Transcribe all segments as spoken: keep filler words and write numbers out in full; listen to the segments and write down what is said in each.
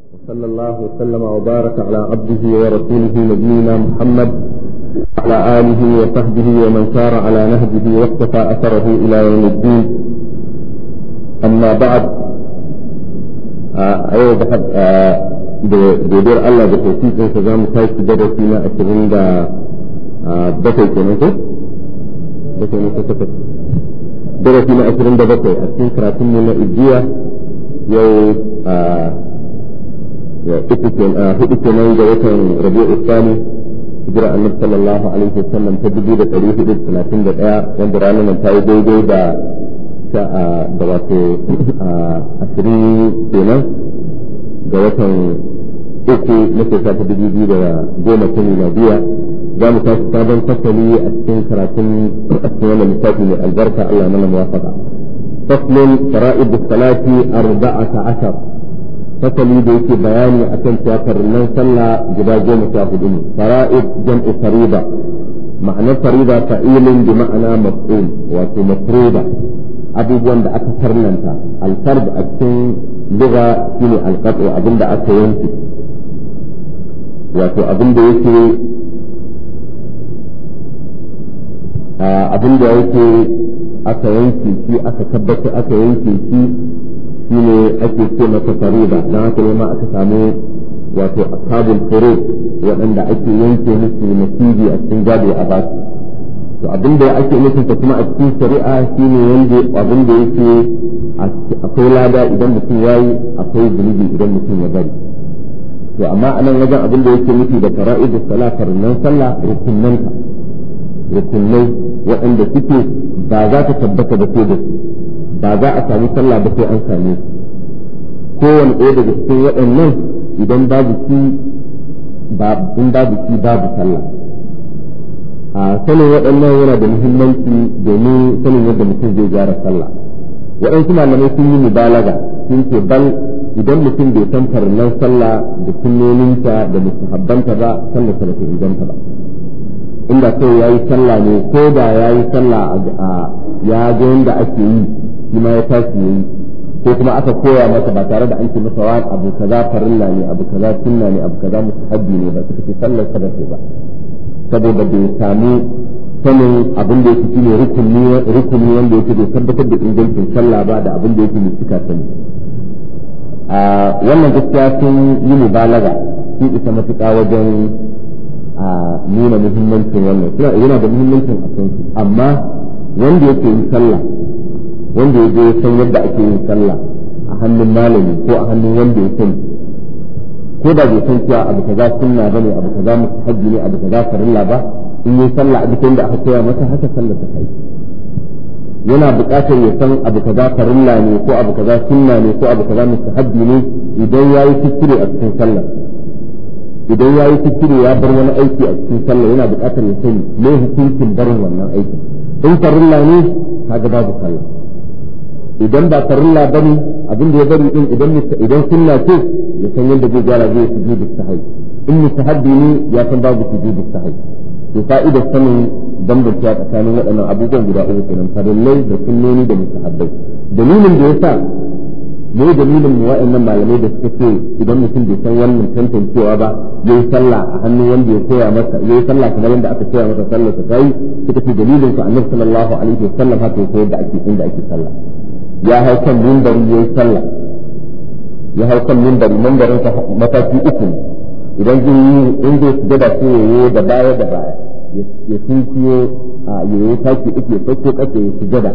وصلى الله وسلم وبارك على عبده ورسوله نبينا محمد وعلى آله وصحبه ومن سار على نهجه واقتفى أثره إلى يوم الدين. أما بعد، أيها بحب بدير الله بتوفيق انتظام كيف درسنا أشرين دا بكي كنوكو بكي نوكو درسنا أشرين دا بكي أشرين كراتين من إجية يو hudu kenan ga watan Rabi'u Thani hijira Annabi sallallahu alaihi wasallam ta dubu da ɗari hudu da talatin da ɗaya wanda ranar nan ta yi daidai da da wato ashirin kenan ga watan uku na shekara ta dubu biyu da goma ta miladiya. za mu tashi sabon fasali a cikin karatun a cikin wannan littafi mai albarka. Allah mana muwafaqa. faslun fara'id as-salati arba'ata ashar, fasali da yake bayani akan cewa nan sallah guda goma sha hudu ne. fara'id jam'u fariida, ma'anar fariida fa'ilun bi ma'ana maf'ul, wato mafruda, abubuwan da aka farlanta. al-fard a cikin lugha shine al-qat'u, abinda aka yanke, wato abinda yake abinda yake aka yanke shi, aka tabbata aka yanke shi shine ake ce masa fariida. dan haka ne ma aka samu wato ashabul furud waɗanda ake yanke musu nasibi a cikin gado a basu. to abinda ake nufin ta kuma a cikin shari'a shine yanda abinda yake akwai lada idan mutum yayi, akwai zunubi idan mutum ya bari. to amma anan wajen abinda yake nufi da fara'idus salat nan sallah rukunnanta, rukunnai waɗanda suke ba za ta tabbata ba sai da su, ba za a sami sallah ba sai an same su. kowane ɗaya daga cikin waɗannan idan babu shi in babu shi babu sallah. a sanin waɗannan yana da muhimmanci domin sanin yadda mutum zai gyara sallah. waɗansu malamai sun yi mubalaga sun ce bal idan mutum bai san farillan sallah da sunnoninta da mustahabbanta ba, sallah ta bata inganta ba. inda sai yayi sallah ne, ko da yayi sallah a ya ga yanda ake yi shi ma ya tashi yayi, ko kuma aka koya masa ba tare da an ce masa wani abu kaza farilla ne, abu kaza sunna ne, abu kaza mustahabbi ne ba, suka ce sallar sa ba ba, saboda bai samu sanin abin da yake shine rukuni rukuni wanda yake bai tabbatar da ingancin sallah ba da abin da yake mai cika sani. a wannan gaskiya sun yi mubalaga, sun isa matuƙa wajen a nuna muhimmancin wannan. yana da muhimmancin a san su, amma wanda yake yin sallah, wanda ya je san yadda ake yin sallah a hannun malami ko a hannun wanda ya sani, ko da bai san cewa abu kaza sunna bane, abu kaza mustahabbi ne, abu kaza farilla ba, in yi sallah a dukkan da aka koya masa haka sallar ta kai. yana buƙatar ya san abu kaza farilla ne ko abu kaza sunna ne ko abu kaza mustahabbi ne idan yayi kuskure a cikin sallah. idan yayi kuskure ya bar wani aiki a cikin sallah, yana buƙatar ya sani me hukuncin barin wannan aikin. in farilla ne kaga babu sallah, idan ba farilla bane abin da ya bari din idan idan sunna ce ya san yadda zai gyara, zai sujudu sahwi. in mustahabbi ne ya san babu sujudu sahwi. to fa'idar sanin bambanta tsakanin waɗannan abubuwan guda uku kenan, farillai da sunnoni da mustahabbai. dalilin da yasa ne dalilin mu wa'annan malamai da suka ce idan mutum bai san wannan tantancewa ba yayi sallah a hannun wanda ya koya masa, yayi sallah kamar yadda aka koya masa sallar ta kai, suka ce dalilin su Annabi sallallahu alaihi wasallam haka ya koyar da ake inda ake sallah. ya hau kan minbari yayi sallah, ya hau kan minbari, minbarin sa mataki uku. idan zai yi in zai sujada sai yayi da baya da baya, ya sunkiyo a yayi taki uku, ya sauko kake ya sujada.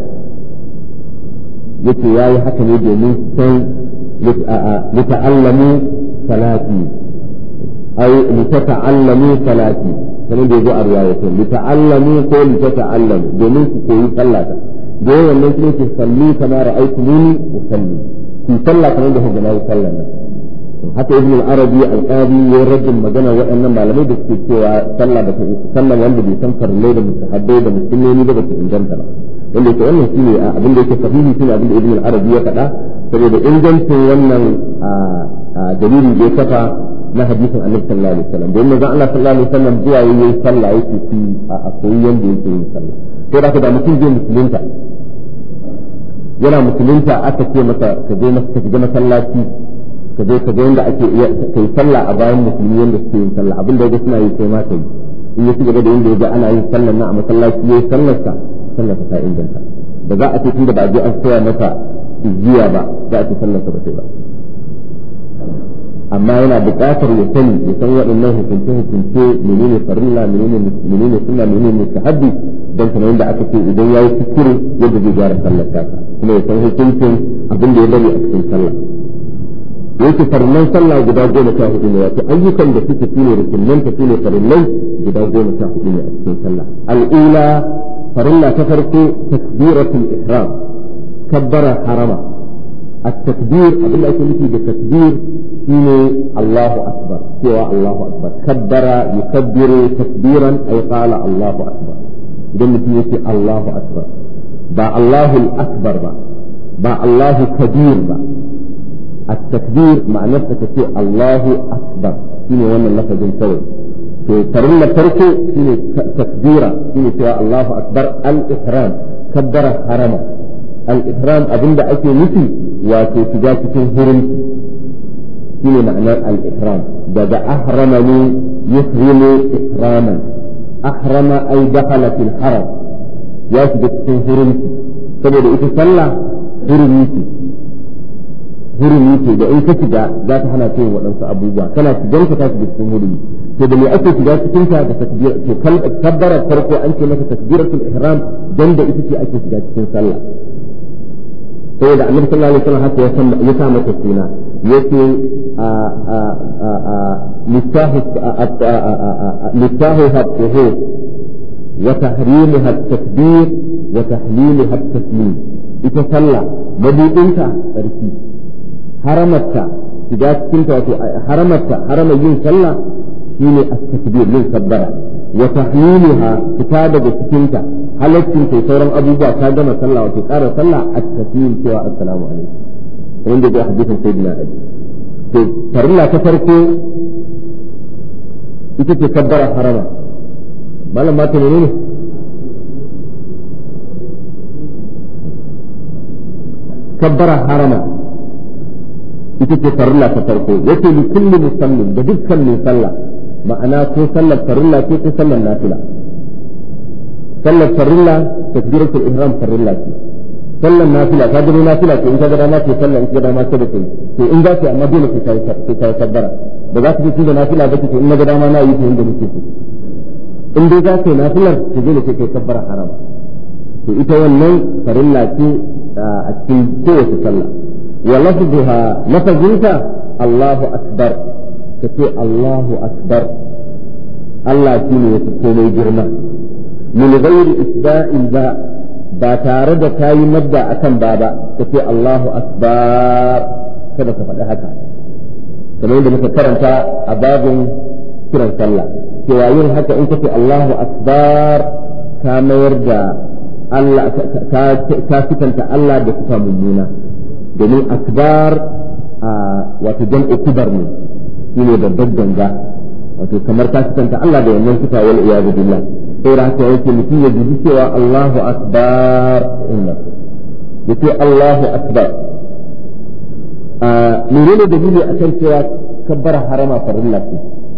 yake yayi haka ne domin sai lita'allamu salati, ay lita'allamu salati, kamar da yazo a riwayatin lita'allamu ko lita'allamu, domin ku koyi sallata. da yawan nan kuma ke salli kamar ra'aytumuni usalli, ku salla kamar da kuka nayi sallan nan. haka ibn al-arabi al-qadi ya rajin magana waɗannan malamai da suke cewa sallah da sallah wanda bai san farillai da mustahabbai da musulmi da ba su inganta ba. wanda yake wannan shine abin da yake sahihi shine abin da ibn al-arabi ya faɗa, saboda ingancin wannan dalilin da ya kafa na hadisin annabi sallallahu alaihi wasallam. don manzo Allah sallallahu alaihi wasallam zuwa yayin sallah yake ci a koyi yanda yake yin sallah. to da da mutum zai musulunta, yana musulunta aka ce masa ka je ka je masallaci ka je ka ga yanda ake kai sallah a bayan musulmi yanda suke yin sallah abin da suna yi sai ma kai in ya ci gaba da yanda ya ga ana yin sallar na a masallaci yayin sallar sa sallar ta inganta da za a ce tunda ba a je an koya masa izziya ba za a ce sallar sa ba sai ba amma yana buƙatar ya sani ya san waɗannan hukunce hukunce menene farilla menene menene sunna menene mustahabbi dan kamar yadda aka ce idan yayi kuskure yadda zai gyara sallar ta kuma ya san hukuncin abin da ya bari a cikin sallah yake farillan sallah guda goma sha hudu ne wato ayyukan da suke shine rukunin ta shine farillai guda goma sha hudu ne a cikin sallah al'ula farilla ta farko takbiratul ihram kabbara harama التكبير أقول لك مثل بالتكبير شيني الله أكبر سوى الله أكبر كبر يكبر تكبيرا أي قال الله أكبر إذا مثل الله أكبر با الله الأكبر با با الله كبير با التكبير مع نفسك في الله أكبر شيني وانا اللفظ سوى في ترمى تركه شيني تكبيرا شيني سوى الله أكبر الإحرام كبر حرمه الإحرام أظن أكي نسي وتتجاة هرم شنو معنى الإحرام ده أحرمني يحرم إحراما أحرم أي دخل في الحرم يثبت في هرم saboda ita sallah hurumi ce hurumi ce da in ka shiga za ta hana ta yin waɗansu abubuwa kana shigar ka ta shiga cikin hurumi to da me ake shiga cikin ta da takbir to kabbara farko an ce maka takbiratul ihram dan da ita ce ake shiga cikin sallah sai da annabi sallallahu alaihi wasallam haka ya sa mata suna yace a a a littahu littahu habtuhu wa tahrimuha at-takbir wa tahliluha at-taslim ita sallah mabudinta sarki haramarta shiga cikin ta wato haramarta haramar yin sallah shine at-takbir min kabbara wa tahliluha fita daga cikin ta halaccin sai sauran abubuwa ta gama sallah wato ƙara sallah at-taslim cewa assalamu alaikum wanda da hadisin sayyidina ali to farilla ta farko ita ce kabbara harama malam ma ta menene kabbara harama ita ce farilla ta farko yace li kulli musallin da dukkan mai sallah ma'ana ko sallar farilla ko ko sallar nafila sallar farilla takbiratul ihram farilla ce sallar nafila ka ga nafila ce in ka ga dama ce sallar in ka ga dama ce da kai to in za ka amma dole sai ka sai ka kabbara da za ka ji da nafila ba ce in na ga dama na yi ta inda nake so in dai za ka yi nafilar to dole sai ka kabbara haram to ita wannan farilla ce a cikin kowace sallah wa lafzuha lafazinta Allahu akbar kace Allahu akbar Allah shine ya komai girma min ghairi isba'in ba ba tare da kayi madda akan baba kace Allahu akbar kada ka faɗi haka kamar yadda muka karanta a babin kiran sallah cewa yin haka in kace Allahu akbar ka mayar da Allah ka sifanta Allah da sifa mummuna domin akbar wato jam'u kubar ne shine babbar ganga wato kamar ka sifanta Allah da wannan sifa wal iyadu billah sai da haka yake mutum ya ji cewa Allahu akbar inna yace Allahu akbar a menene dalili akan cewa kabbara harama farilla ce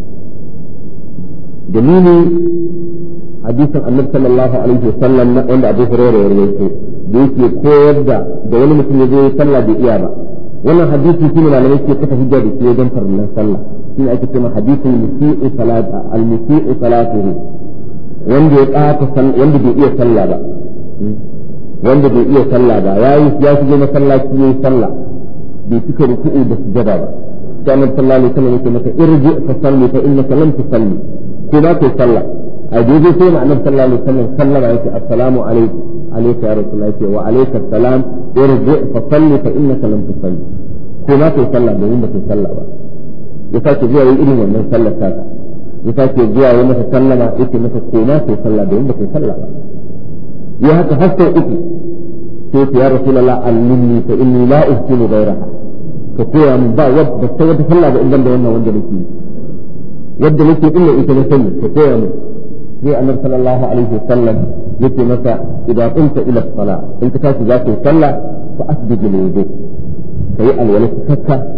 dalili hadisin annabi sallallahu alaihi wasallam wanda Abu Hurairah ya rawaito da yake koyar da da wani mutum ya je sallah bai iya ba wannan hadisi shine malamai ke kafa hujja da shi wajen farillan sallah shine ake cewa hadisin musii'u salat al-musii'u salatuhu wanda ya ƙata wanda bai iya sallah ba wanda bai iya sallah ba yayi ya shige masallaci yayi sallah bai cika ruku'u da sujada ba sai annabi sallallahu alaihi wasallam yake maka irji fa salli fa innaka lam tusalli ko ba kai sallah a daidai sai annabi sallallahu alaihi wasallam sallama yake assalamu alaikum alayka ya rasulullah yake wa alayka assalam irji fa salli fa innaka lam tusalli ko ba kai sallah domin ba kai sallah ba ya sake zuwa yin irin wannan sallar ta ya sake zuwa yi masa sallama yake masa koma sai sallah da yanda kai sallah ba ya haka har sau uku sai ya rasulullah allimni fa inni la uhsinu ghayraha ka koya min ba wadda sai wata sallah ba idan da wannan wanda nake yadda nake illa ita na sani ka koya min sai annabi sallallahu alaihi wasallam yake masa idan kunta ila salat in ka tashi za ka yi sallah fa asbid lil wudu kai alwala kakka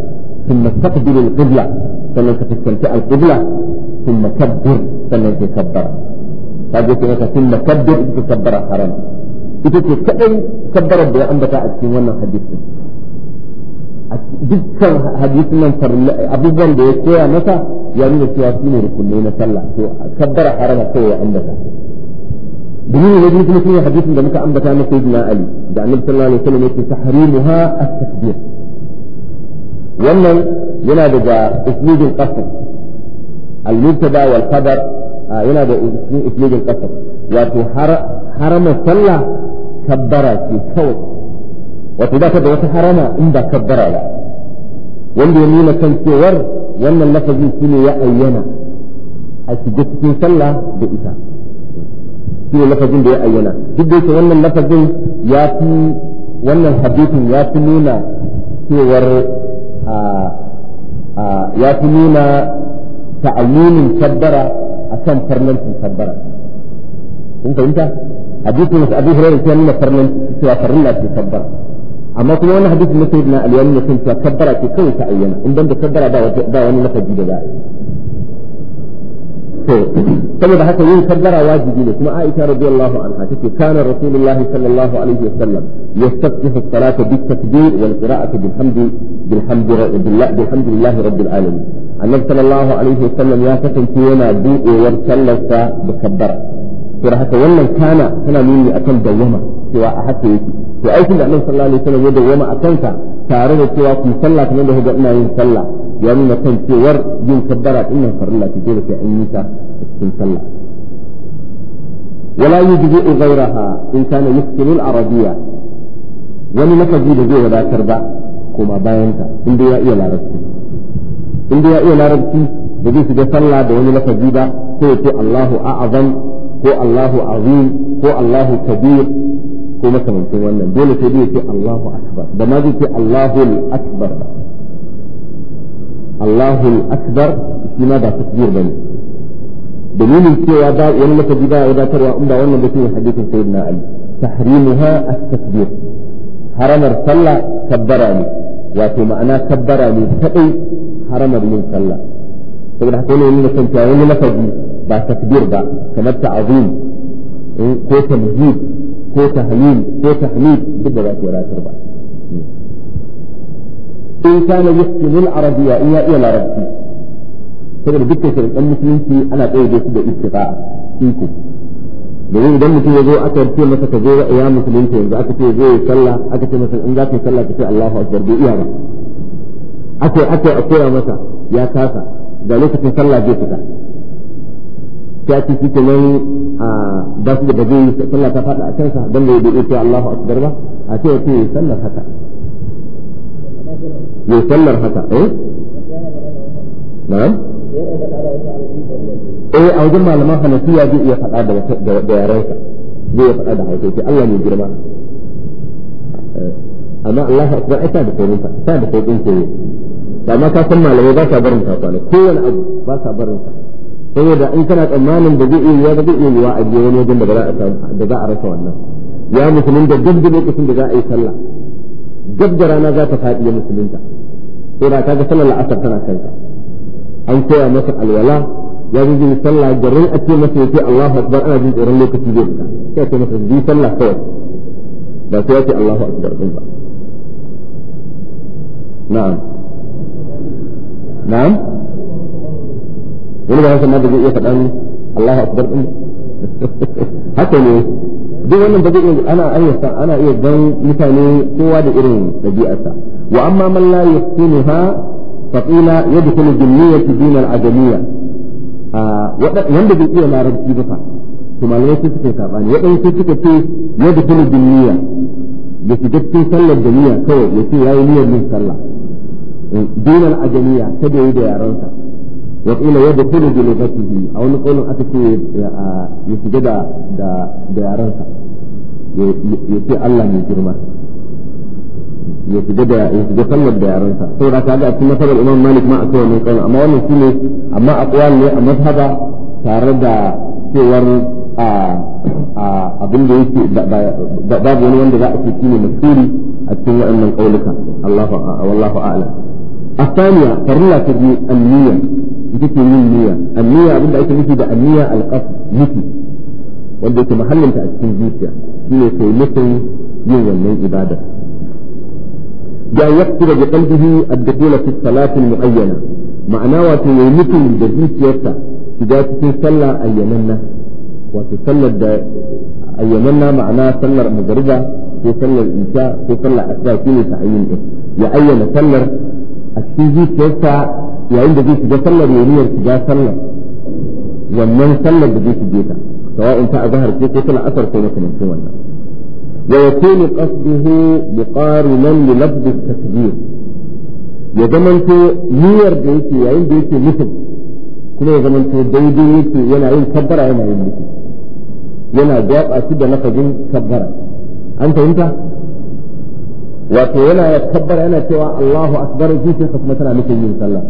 thumma taqbil al-qibla sannan ka fuskanci al-qibla thumma kabbir sannan ka kabbara kaje kuma ka thumma kabbir ka kabbara haram ita ce kadai kabbarar da ya ambata a cikin wannan hadisin a dukkan hadisin nan abubuwan da ya koya masa ya nuna cewa su ne rukunai na sallah to kabbara harama kawai ya ambata dalilin da kuma shine hadisin da muka ambata na sayyidina ali da annabi sallallahu alaihi wasallam yake tahrimuha at-takbir wannan yana daga uslubul qasr al-mubtada wal khabar yana da uslubul qasr wato harama sallah kabbara ce kawai wato ba ta da wata harama in ba kabbara ba wanda ya nuna kan cewar wannan lafazin shine ya ayyana a shiga cikin sallah da ita shine lafazin da ya ayyana duk da yake wannan lafazin ya fi wannan hadisin ya fi nuna cewar ya fi nuna ta'ayyunin kabbara akan farnancin kabbara kun fahimta hadisin da Abu Hurairah ya nuna farnancin cewa farilla ce kabbara amma kuma wannan hadisin na sayyidina Ali yana nuna cewa kabbara ce kawai ta ayyana in dan da kabbara ba wani lafazi da za a yi to saboda haka yin kabbara wajibi ne kuma Aisha radiyallahu anha take kana Rasulullahi sallallahu alaihi wasallam yastaftihu as-salata bit-takbir wal qira'ati bilhamdi bilhamdi bilhamdillahi rabbil alamin annabi sallallahu alaihi wasallam ya kasance yana buɗewar sallarsa da kabbara to haka wannan kana tana nuni akan dawama cewa a haka yake to aikin da annabi sallallahu alaihi wasallam ya dawama a kanka tare da cewa ku sallah kamar da kuka ina yin sallah ya nuna kan cewar yin kabbara din nan farilla ce dole sai an yi ta cikin sallah wala yujzi ghayraha in kana yuskilu al-arabiyya wani lafazi da zai wadatar ba kuma bayan ta inda ya iya larabci inda ya iya larabci da zai shiga sallah da wani lafazi ba sai ya ce Allahu a'azam ko Allahu azim ko Allahu kabir ko makamancin wannan dole sai ya ce Allahu akbar da ma zai ce Allahu akbar Allahu akbar shi ma ba takbir bane dalilin cewa ba wani lafazi ba ya wadatarwa in ba wannan da ke hadisin sayyidina Ali tahrimuha at-takbir haramar sallah kabbara ne wato ma'ana kabbara ne kadai haramar yin sallah saboda haka ne nuna kan cewa wani lafazi ba takbir ba kamar ta'zim ko tamjid ko tahlil ko tahmid duk da za su wadatar ba in kana yuhsinu al-arabiyya in ya iya larabci saboda dukkan shari'an musulunci ana tsaye da su da istifa'a iko domin idan mutum ya zo aka ce masa ka zo ya musulunci yanzu aka ce zai sallah aka ce masa in za ka yi sallah ka ce Allahu akbar bai iya ba aka aka a koya masa ya kasa ga lokacin sallah zai fita ya ce shi kenan a ba su da ba zai sallah ta faɗa a kansa don da ya ce Allahu akbar ba a ce ya ce sallar haka ya sallar haka eh na'am eh a wajen malaman Hanafiya zai iya faɗa da da yarensa zai iya faɗa da hausa ce Allah ne girma amma Allahu akbar ai ta da saurin sa ta da saurin koyo amma ka san malamai ba sa barin ta kwana kowane abu ba sa barin sa saboda in kana tsammanin da zai iya ba zai iya yiwa a je wani wajen da ba za a da za a rasa wannan ya musulun da duk lokacin da za a yi sallah duk da rana za ta faɗi ya musulunta sai da kaga sallar la'asar tana kanka an koya masa alwala ya ji jin sallah garin a ce masa yace Allahu akbar ana jin tsoron lokaci zai fita sai ce masa bi sallah kawai ba sai yace Allahu akbar din ba na'am na'am wani ba haka ma da zai iya faɗan Allahu akbar din haka ne duk wannan ba zai ana ayyuka ana iya gan mutane kowa da irin dabi'arsa wa amma man la yahsinuha faqila yadkhulu jinniyati din al-adamiyya wanda bai iya larabci ba fa to malamai sai suka sabani wadanda sai suka ce yadkhulu jinniyya da shi cikin sallar da niyya kawai yace yayi niyyar yin sallah din al-adamiyya kada yi da yaransa وقيل يدخل بلغته أو نقول أتكي يسجد دا يارنسا يسي الله من جرمه يسجد يسجد صلى دا يارنسا سورة هذا أتي مثل الإمام مالك ما أكوى من قول أما وانا سيني أما أقوال لي مذهبا تارد سور abin da yake babu wani wanda za a ce shine mashhuri a cikin wa'annan qauluka Allahu wallahu a'lam الثانية فرلا تجي النية تجي من النية النية أبدا أيك نفي ده النية القصد نفي wanda yake mahallinta a cikin zuciya shi ne sai nufin yin wannan ibada ya yaqtira bi qalbihi ad-dukhul fi as-salati al-mu'ayyana ma'ana wato yayi nufin da zuciyarsa shiga cikin sallah ayyananna wato sallar da ayyananna ma'ana sallar magriba ko sallar isha ko sallar asra shine ta'ayyin din ya ayyana sallar a cikin zuciyarsa yayin da zai shiga sallar yayin shiga sallar wannan sallar da zai shige ta سواء انت ظهر فيك وطلع أثر في مثل سوانا ويكون قصده مقارنا للفظ التكبير يزمنت نير بيتي يعين بيتي مثل كما يزمنت ديدي بيتي ينا عين كبرة ينا عين بيتي ينا جاب أسيب لفظ كبرة أنت انت وينا يتكبر ينا سوى الله أكبر جيسي مثلا مثل من صلى الله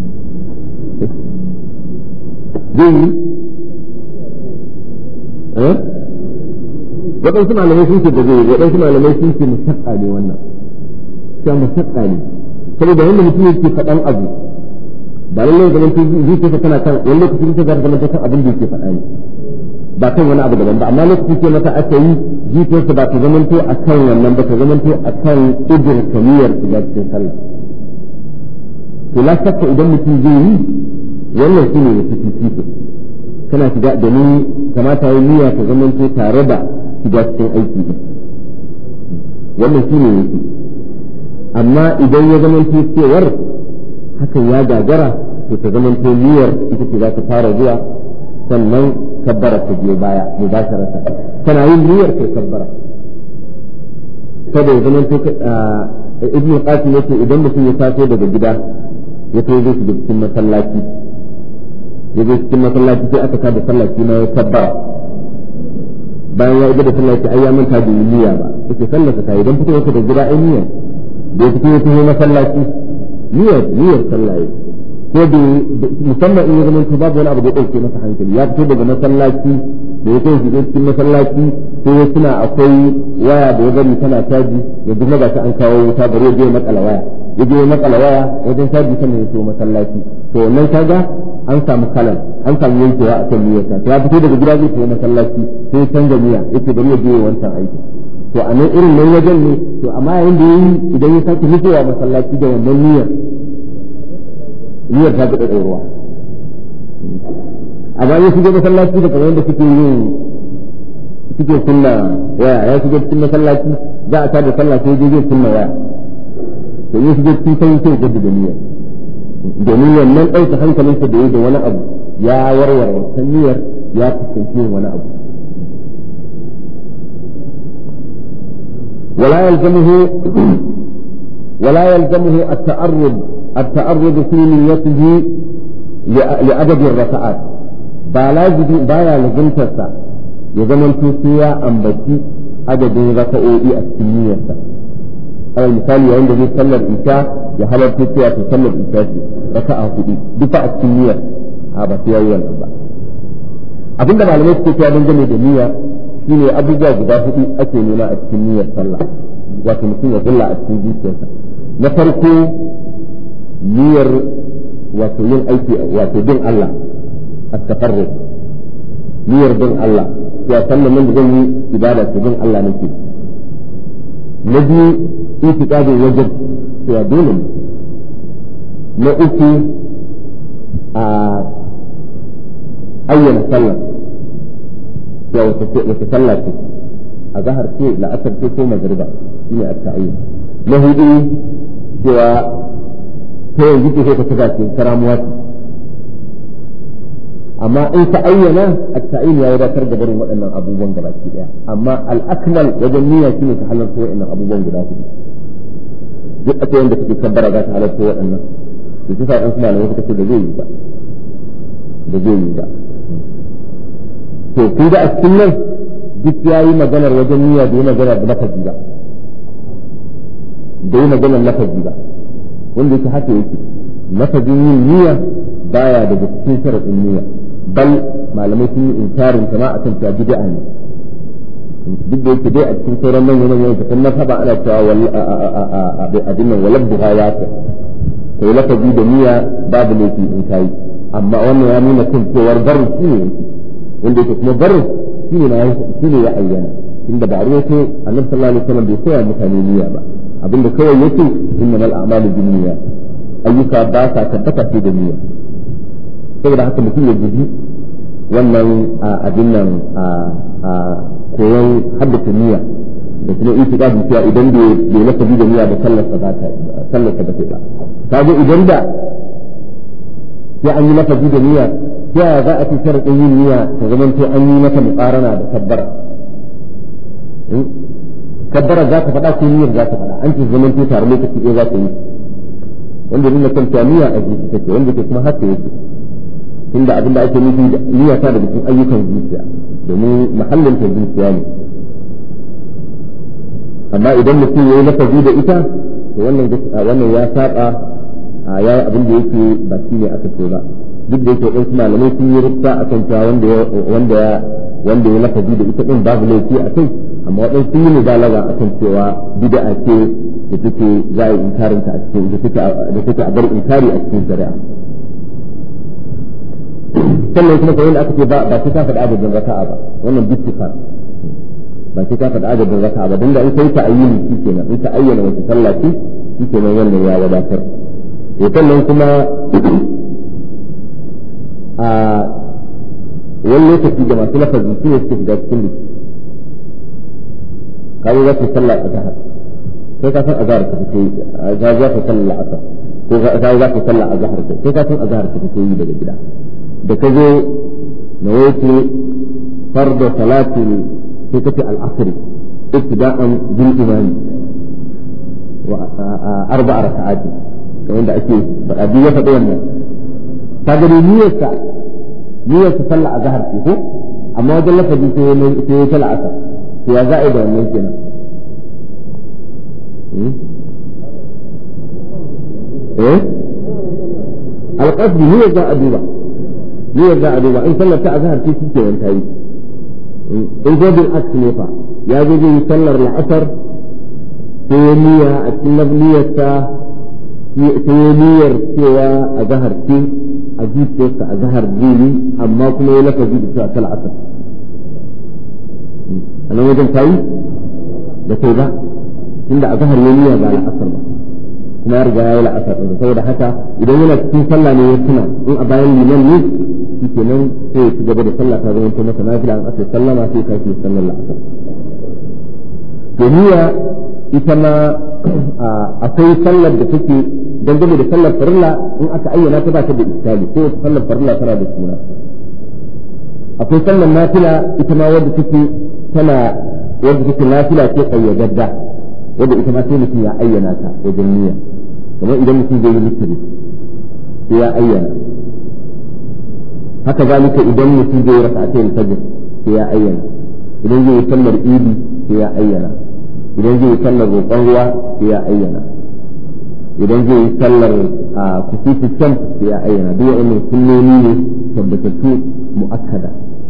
waɗansu malamai sun ce da zai waɗansu malamai sun ce mashakka ne wannan cewa mashakka ne saboda wanda mutum yake faɗan abu ba lallai zaman ta zuciyarsa tana kan wani lokacin ta zara zaman ta kan abin da yake faɗa ne ba kan wani abu daban ba amma lokacin ce mata aka yi zuciyarsa ba ta zamanto a kan wannan ba ta zamanto a kan ƙudur kamiyar shiga cikin sallah to la shakka idan mutum zai yi wannan shine ya fi fifiko kana shiga da ni kamata yi niyya ta zamanto tare da shiga cikin aiki din wannan shine yake amma idan ya zamanto cewar hakan ya gagara to ta zamanto niyyar ita ce za ta fara zuwa sannan kabbara ta biyo baya mubasharatan kana yin niyyar kai kabbara saboda zamanto ibnu qasim yace idan mutum ya taso daga gida ya kai zai shiga cikin masallaci ya je cikin masallaci sai aka tada sallaci na ya kabbara bayan ya da sallaci ai ya manta da niyya ba yake sallata ta idan fito yake da gida ai niyya da fito yake masallaci niyyar niyyar sallaye ko da musamman in ya zama to babu wani abu da ya dauke masa hankali ya fito daga masallaci da ya kai shiga cikin masallaci sai ya tuna akwai waya da ya bari tana caji ya duk ga ta an kawo wuta bari ya je makala waya ya je makala waya wajen caji sannan ya so masallaci to wannan kaga an samu kalal an samu yankewa a kan niyyarsa ya fito daga gida zai tafi masallaci sai ya canza niyya yake bari ya je wancan aiki to a nan irin nan wajen ne to amma yayin da yayi idan ya sake fitowa masallaci da wannan niyyar niyyar ta ga ruwa amma ya shiga masallaci da kamar yadda suke yin suke kunna waya ya shiga cikin masallaci za a tada sallah sai je zai kunna waya to ya shiga cikin sai sai jaddada niyyar domin wannan ɗauka hankalinsa da ya da wani abu ya warware wancan niyyar ya fuskanci wani abu ولا يلزمه ولا يلزمه التعرض التعرض في نيته لعدد الركعات بالاجد بايا لزمتسا يزمن توسيا أم بكي عدد ركعوئي السنية على المثال عند ذي صلى الإشاء يحلل توسيا تصلى الإشاء ركعة هدي دفع السنية هذا في أول أربعة أبن دم على مستوى كأبن جميع دنيا shine abubuwa guda hudu ake nuna a cikin niyyar sallah wato mutum ya gulla a cikin zuciyarsa na farko niyyar wato yin aiki wato bin Allah at-tafarruq niyyar bin Allah ya sallah nan da zan yi ibada ta bin Allah nake na biyu itiqadin wajib ya dole na uku a ayyana sallah ya wata sallah ce a zahar ce la'asar ce ko magriba shi ne a ta'ayyun na hudu cewa ta yanzu ce sai ka tuka ce karamuwa ce amma in ka ayyana a ta'ayyun ya wadatar da barin waɗannan abubuwan gaba ki ɗaya amma al'akmal wajen niyya shi ne ka halarta waɗannan abubuwan guda hudu duk a tsayin da kake kabbara za ka halarta waɗannan da shi sa ɗan suna da wasu kace da zai yi ba da zai yi ba to ku da a cikin nan duk ya yi maganar wajen niyya da yi maganar da lafazi ba da yi maganar lafazi ba wanda yake haka yake lafazin yin niyya baya daga cikin sharaɗin niyya bal malamai sun yi inkarin kama a kan cewa bid'a ne duk da yake dai a cikin sauran manyan manyan tafan masaba ana cewa abin nan walad buha ya ta kai lafazi da niyya babu laifi in kai amma wannan ya nuna kan cewar barin shi ne wanda yake kuma barin shi ne shi ne ya ayyana inda ba ruwa ce annabi sallallahu alaihi wasallam bai koya mutane niyya ba abinda kawai yake innamal a'malu binniyat ayyuka ba sa tabbata sai da niyya saboda haka mutum ya guji wannan abin nan a koyon haddasa niyya da kuma itikadi cewa idan bai lafazi da niyya da sallarsa ba ta sallarsa ba ta ba kaga idan da sai an yi lafazi da niyya sai za a ci sharadin yin niyya ta zaman to an yi mata muqarana da kabbara kabbara za ka faɗa ko niyyar za ka faɗa an ci zaman to tare lokaci ɗaya za ka yi wanda nuna kan niyya a jiki take wanda ke kuma haka yake tunda abinda ake nufi da niyya ta daga cikin ayyukan zuciya domin mahallin ta zuciya ne amma idan mutum yayi lafazi da ita to wannan wannan ya saba a yayi abin da yake ba shi ne aka so ba duk da yake wasu malamai sun yi rufta akan cewa wanda wanda wanda ya lafazi da ita din babu laifi a kai amma wadansu sun yi mubalaga akan cewa bid'a ce da take za a yi inkarin ta a cikin da take da take a bar inkari a cikin shari'a sannan kuma kawai aka ce ba ba sai ka faɗa adadin raka'a ba wannan bittifaq ba sai ka faɗa adadin raka'a ba dan da in kai ta ayyuni shikenan in ta ayyana wata sallah ce shikenan wannan ya wadatar to sannan kuma a wani lokaci da masu lafazi su ne suke shiga cikin liki kawo za su sallah a zahar sai ka san a zahar ka fito za za ka sallah asar ko za za ka sallah a zahar sai ka san a zahar ka fito yi daga gida da ka zo na wace farda salatin sai ka ce al'asri ibtida'an bil imani wa arba'a raka'ati kamar da ake faɗa biyu ya faɗi wannan ka gani niyyarsa niyyarsa sallah a zahar ce ko amma wajen lafazi sai ya tala asar to ya za a yi da wannan kenan eh alqasdi niyyar za a duba niyyar za a duba in sallar ta a zahar ce shi kenan ta yi in zo bil aks ne fa ya zo zai yi sallar la'asar sai ya niyya a cikin niyyarsa sai ya niyyar cewa a zahar ce a zuciyarsa a zahar zai amma kuma ya lafazi da cewa tal asar a nan wajen tayi da kai ba inda a zahar ya niyya ba la'asar ba kuma ya riga ya yi la'asar ɗin saboda haka idan yana cikin sallah ne ya tuna in a bayan liman ne shi kenan sai ya ci gaba da sallah ta zama masa nafila an asar sallama sai ka shi sallar la'asar to niyya ita ma akwai sallar da take dangane da sallar farilla in aka ayyana ta ba ta da iskali ko sallar farilla tana da suna akwai sallar nafila ita ma wadda take tana wadda take nafila ce kayyadadda wadda ita ma sai mutum ya ayyana ta wajen niyya kamar idan mutum zai yi mutune sai ya ayyana haka zalika idan mutum zai yi raka'atayn fajr sai ya ayyana idan zai yi sallar idi sai ya ayyana idan zai yi sallar roƙon ruwa sai ya ayyana idan zai yi sallar a kusufi can sai ya ayyana duk wa'annan sunnoni ne tabbatattu mu'akkada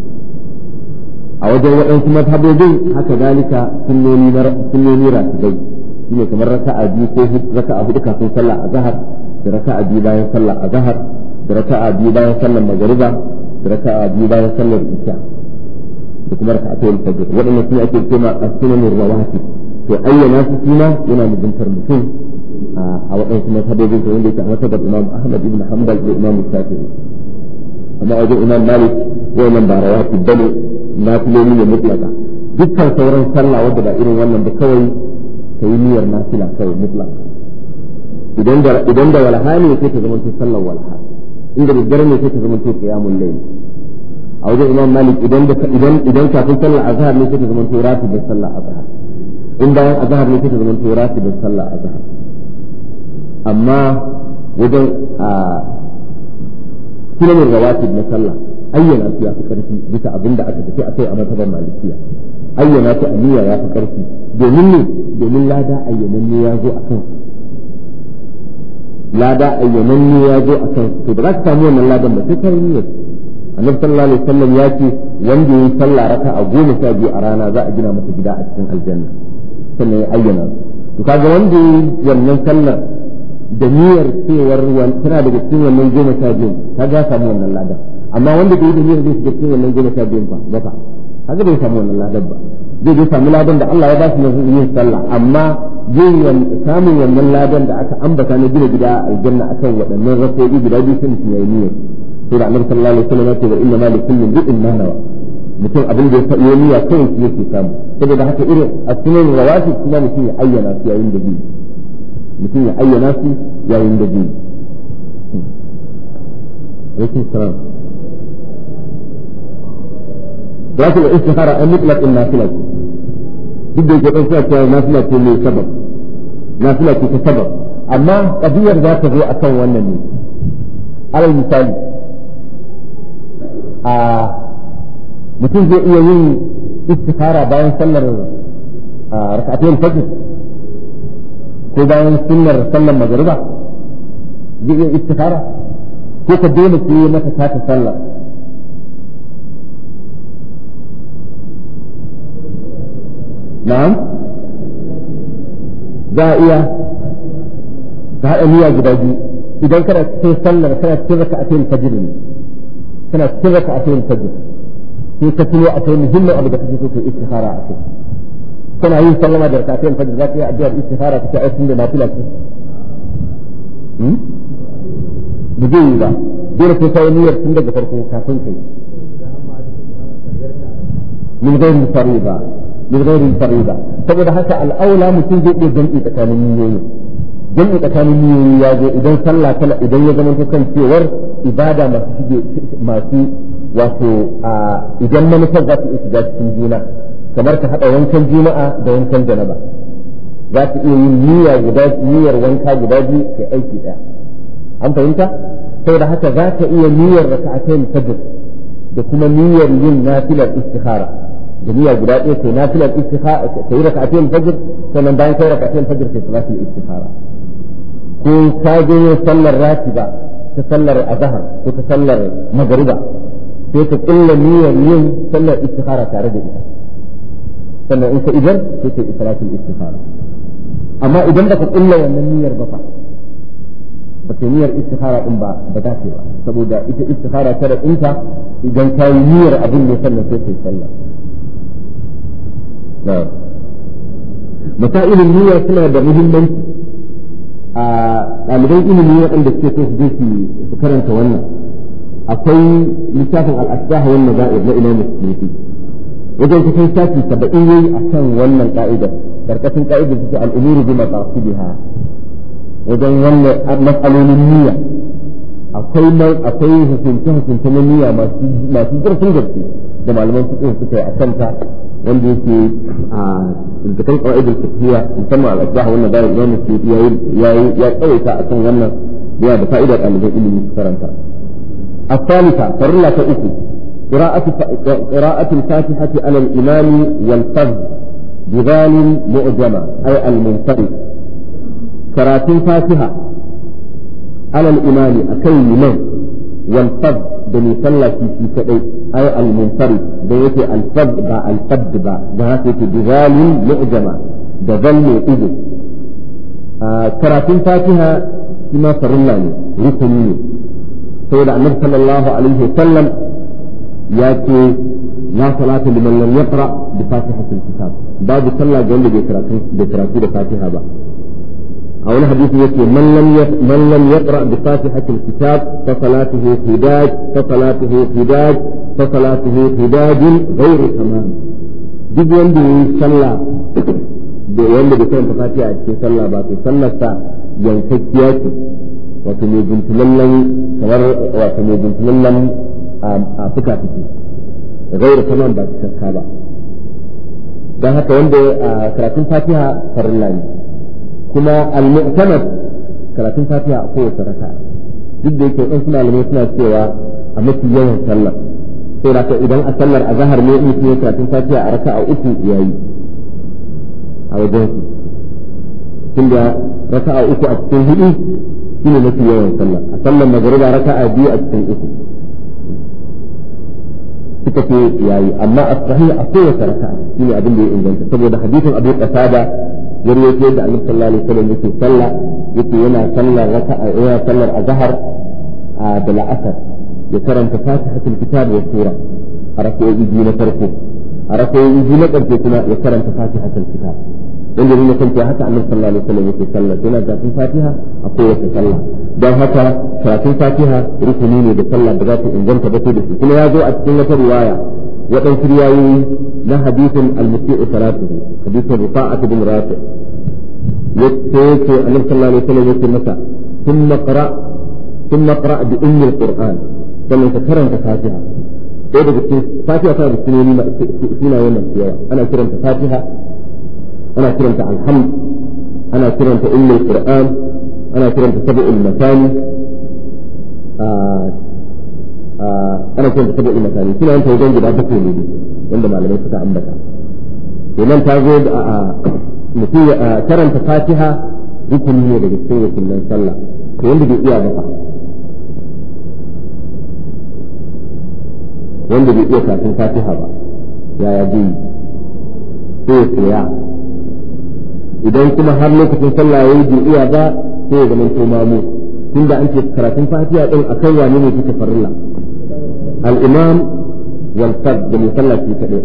a wajen waɗansu mazhabobin haka zalika sunnoni na sunnoni ratibai shine kamar raka'a biyu ko raka'a hudu kafin sallah azhar da raka'a biyu bayan sallah azhar da raka'a biyu bayan sallar magriba da raka'a biyu bayan sallar isha da kuma raka'atul fajr waɗannan sune ake cewa as-sunanur rawatib to ayyana su suna yana mujintar mutum a waɗansu mazhabobin ta wanda yake a mazhabar Imam Ahmad ibn Hanbal da Imam Shafi'i amma wajen Imam Malik wannan ba rawatib bane nafiloli ne mutlaka dukkan sauran sallah wanda ba irin wannan ba kawai kai niyyar nafila kawai mutlaka idan da idan da walha ne sai ta zama sallar walha inda da dare ne sai ta zama qiyamul layl a wajen Imam Malik idan da idan idan kafin sallar azhar ne sai ta zama ratibin sallar azhar in bayan azhar ne sai ta zama ratibin sallar azhar amma wajen a sunanin rawatib na sallah ayyana su ya fi karfi bisa abinda aka tafi akai a mazhabar malikiya ayyana su a niyya ya fi karfi domin ne domin lada ayyanan ne ya zo a kan lada ayyanan ne ya zo a kan to da za ka samu wannan ladan ba sai kai niyyar annabi sallallahu alaihi wasallam ya ce wanda yayi sallah raka a goma sha biyu a rana za a gina masa gida a cikin aljanna sannan ya ayyana to kaga wanda yayi wannan sallar da niyyar cewar tana daga cikin wannan goma sha biyu ka ga samu wannan ladan amma wanda bai da niyyar zai shiga cikin wannan goma sha biyu fa ba fa kaga bai samu wannan ladan ba zai je samu ladan da Allah ya ba shi ne yin sallah amma yin samun wannan ladan da aka ambata na gina gida a aljanna akan waɗannan rako'i guda biyu sun yi niyyar sai da Annabi sallallahu alaihi wasallam ya ce wa inna ma likullin bi'in ma nawa mutum abin da ya yi niyya kawai shi yake samu saboda haka irin as-sunan rawatib kuma mutum ya ayyana su yayin da biyu mutum ya ayyana su yayin da biyu alaikum salam da su istikhara an mutlaq in nafila duk da yake dan cewa nafila ce mai sabab nafila ce ta sabab amma qadiyar za ta zo akan wannan ne alal misali a mutum zai iya yin istikhara bayan sallar rak'atayn fajr ko bayan sunnar sallar magriba zai iya istikhara ko ka dole sai ya mata ta sallar na'am za a iya ka haɗa niyya guda biyu idan kana cikin sallar kana cikin rak'atayn fajr ne kana cikin rak'atayn fajr sai ka tuno akwai muhimmin abu da kake so ka istikhara a kai kana yin sallama da rak'atayn fajr za ka yi addu'ar istikhara ka ce ai tun da nafila ce hmm da zai yi ba dole sai kai niyyar tun daga farko kafin kai min ghairi fariida min ghairi fariida saboda haka al'aula mutum zai iya jam'i tsakanin niyyoyi jam'i tsakanin niyyoyi ya zo idan sallah kala idan ya zama kan cewar ibada masu shige masu wato idan manufar za ta iya shiga cikin juna kamar ka haɗa wankan juma'a da wankan janaba za ta iya yin niyya guda niyyar wanka guda biyu kai aiki ɗaya an fahimta saboda haka za ta iya niyyar raka'atayn fajr da kuma niyyar yin nafilar istikhara da niyya guda ɗaya kai nafilar istikhara kai raka'atayn fajr sannan bayan kai raka'atayn fajr kai salatul istikhara ko ka je sallar ratiba ta sallar azhar ko ta sallar magriba sai ka kulla niyyar yin sallar istikhara tare da ita sannan in ka idan sai ka salatul istikhara amma idan baka kulla wannan niyyar ba fa baka niyyar istikhara din ba ba ta ce ba saboda ita istikhara tare ɗinta idan ka yi niyyar abin ne sannan sai ka yi sallah na'am masailin niyya suna da muhimmanci a ɗaliban ilimi waɗanda suke so su je su karanta wannan akwai littafin al-asbah wal nazair na Imam Suyuti wajen kusan shafi saba'in yayi akan wannan ka'idar karkashin ka'idar ta al-umuru bi maqasidiha wajen wannan mas'alolin niyya akwai akwai hukunce hukunce na niyya masu masu zurfin gaske da malaman fiqh suka yi akan ta wanda yake a dukkan qawaidul fiqhiyya musamman al-asbah wal nazair Imam Suyuti yayi ya tsawaita akan wannan yana da fa'idar ɗaliban ilimi su karanta الثالثة فرلا تأكل قراءة قراءة الفاتحة على الإمام والفرد بذال معجمة أي المنفرد قراءة الفاتحة على الإمام أكي من والفرد بني صلى في كأي أي المنفرد بيت الفرد با الفرد با جهات بذال معجمة بذل إذن قراءة الفاتحة كما فرلا ركني سيدنا النبي صلى الله عليه وسلم ياتي لا صلاة لمن لم يقرأ بفاتحة الكتاب بعد صلى جل بقراءة الفاتحة با أو حديث ياتي من لم من لم يقرأ بفاتحة الكتاب فصلاته حداج فصلاته حداج فصلاته حداج غير تمام duk wanda ya sallah da wanda bai karanta fatiha a cikin sallah ba to sallarsa yankakkiya ce wato mai jintulallen kamar wato mai jintulallen a fuka fiki gairu kaman ba ta shakka ba don haka wanda karatun fatiha farilla ne kuma al-mu'tamad karatun fatiha a kowace raka duk da yake ɗan suna malamai suna cewa a mafi yawan sallar sai da ka idan a sallar a zahar ne in ya karatun fatiha a raka a uku yayi a wajen su tunda raka a uku a cikin hudu shine mafi yawan sallah a sallar magriba raka'a biyu a cikin uku suka ce yayi amma a sahih a kowace raka'a shine abin da ya inganta saboda hadisin Abu Qatada yarwaye da Annabi sallallahu alaihi wasallam yake sallah yake yana sallar raka'a yana sallar azhar da la'asar ya karanta fatihatul kitab wa sura a raka'o'i biyu na farko a raka'o'i biyu na ƙarshe kuma ya karanta fatihatul kitab wanda ne kanta haka Annabi sallallahu alaihi wasallam yake sallah yana da fatiha a kowace sallah don haka karatun fatiha rukuni ne da sallah da za ta inganta ba da shi kuma ya zo a cikin wata riwaya waɗansu riwayoyi na hadisin al-musi'u salatuhu hadisin rifa'at bin rafi yace yake Annabi sallallahu alaihi wasallam yake masa thumma qra thumma qra bi ummi al-qur'an sannan ka karanta fatiha sai daga cikin fatiha ta da sunoni suna wannan cewa ana kiranta fatiha ana kiranta alhamd ana kiranta ummi al-qur'an ana kiranta sab'ul masani ana kiranta sab'ul masani suna yin tawajen guda bakwai ne wanda malamai suka ambata kenan ta zo da mutum ya karanta fatiha rukuni ne daga cikin rukunin sallah to wanda bai iya ba wanda bai iya karatun fatiha ba yaya zai sai ya tsaya idan kuma har lokacin sallah yayi bai iya ba sai ya zama to mamu tunda an ce karatun fatiha din akan wani ne take farilla al-imam wal fard da musalla shi kadai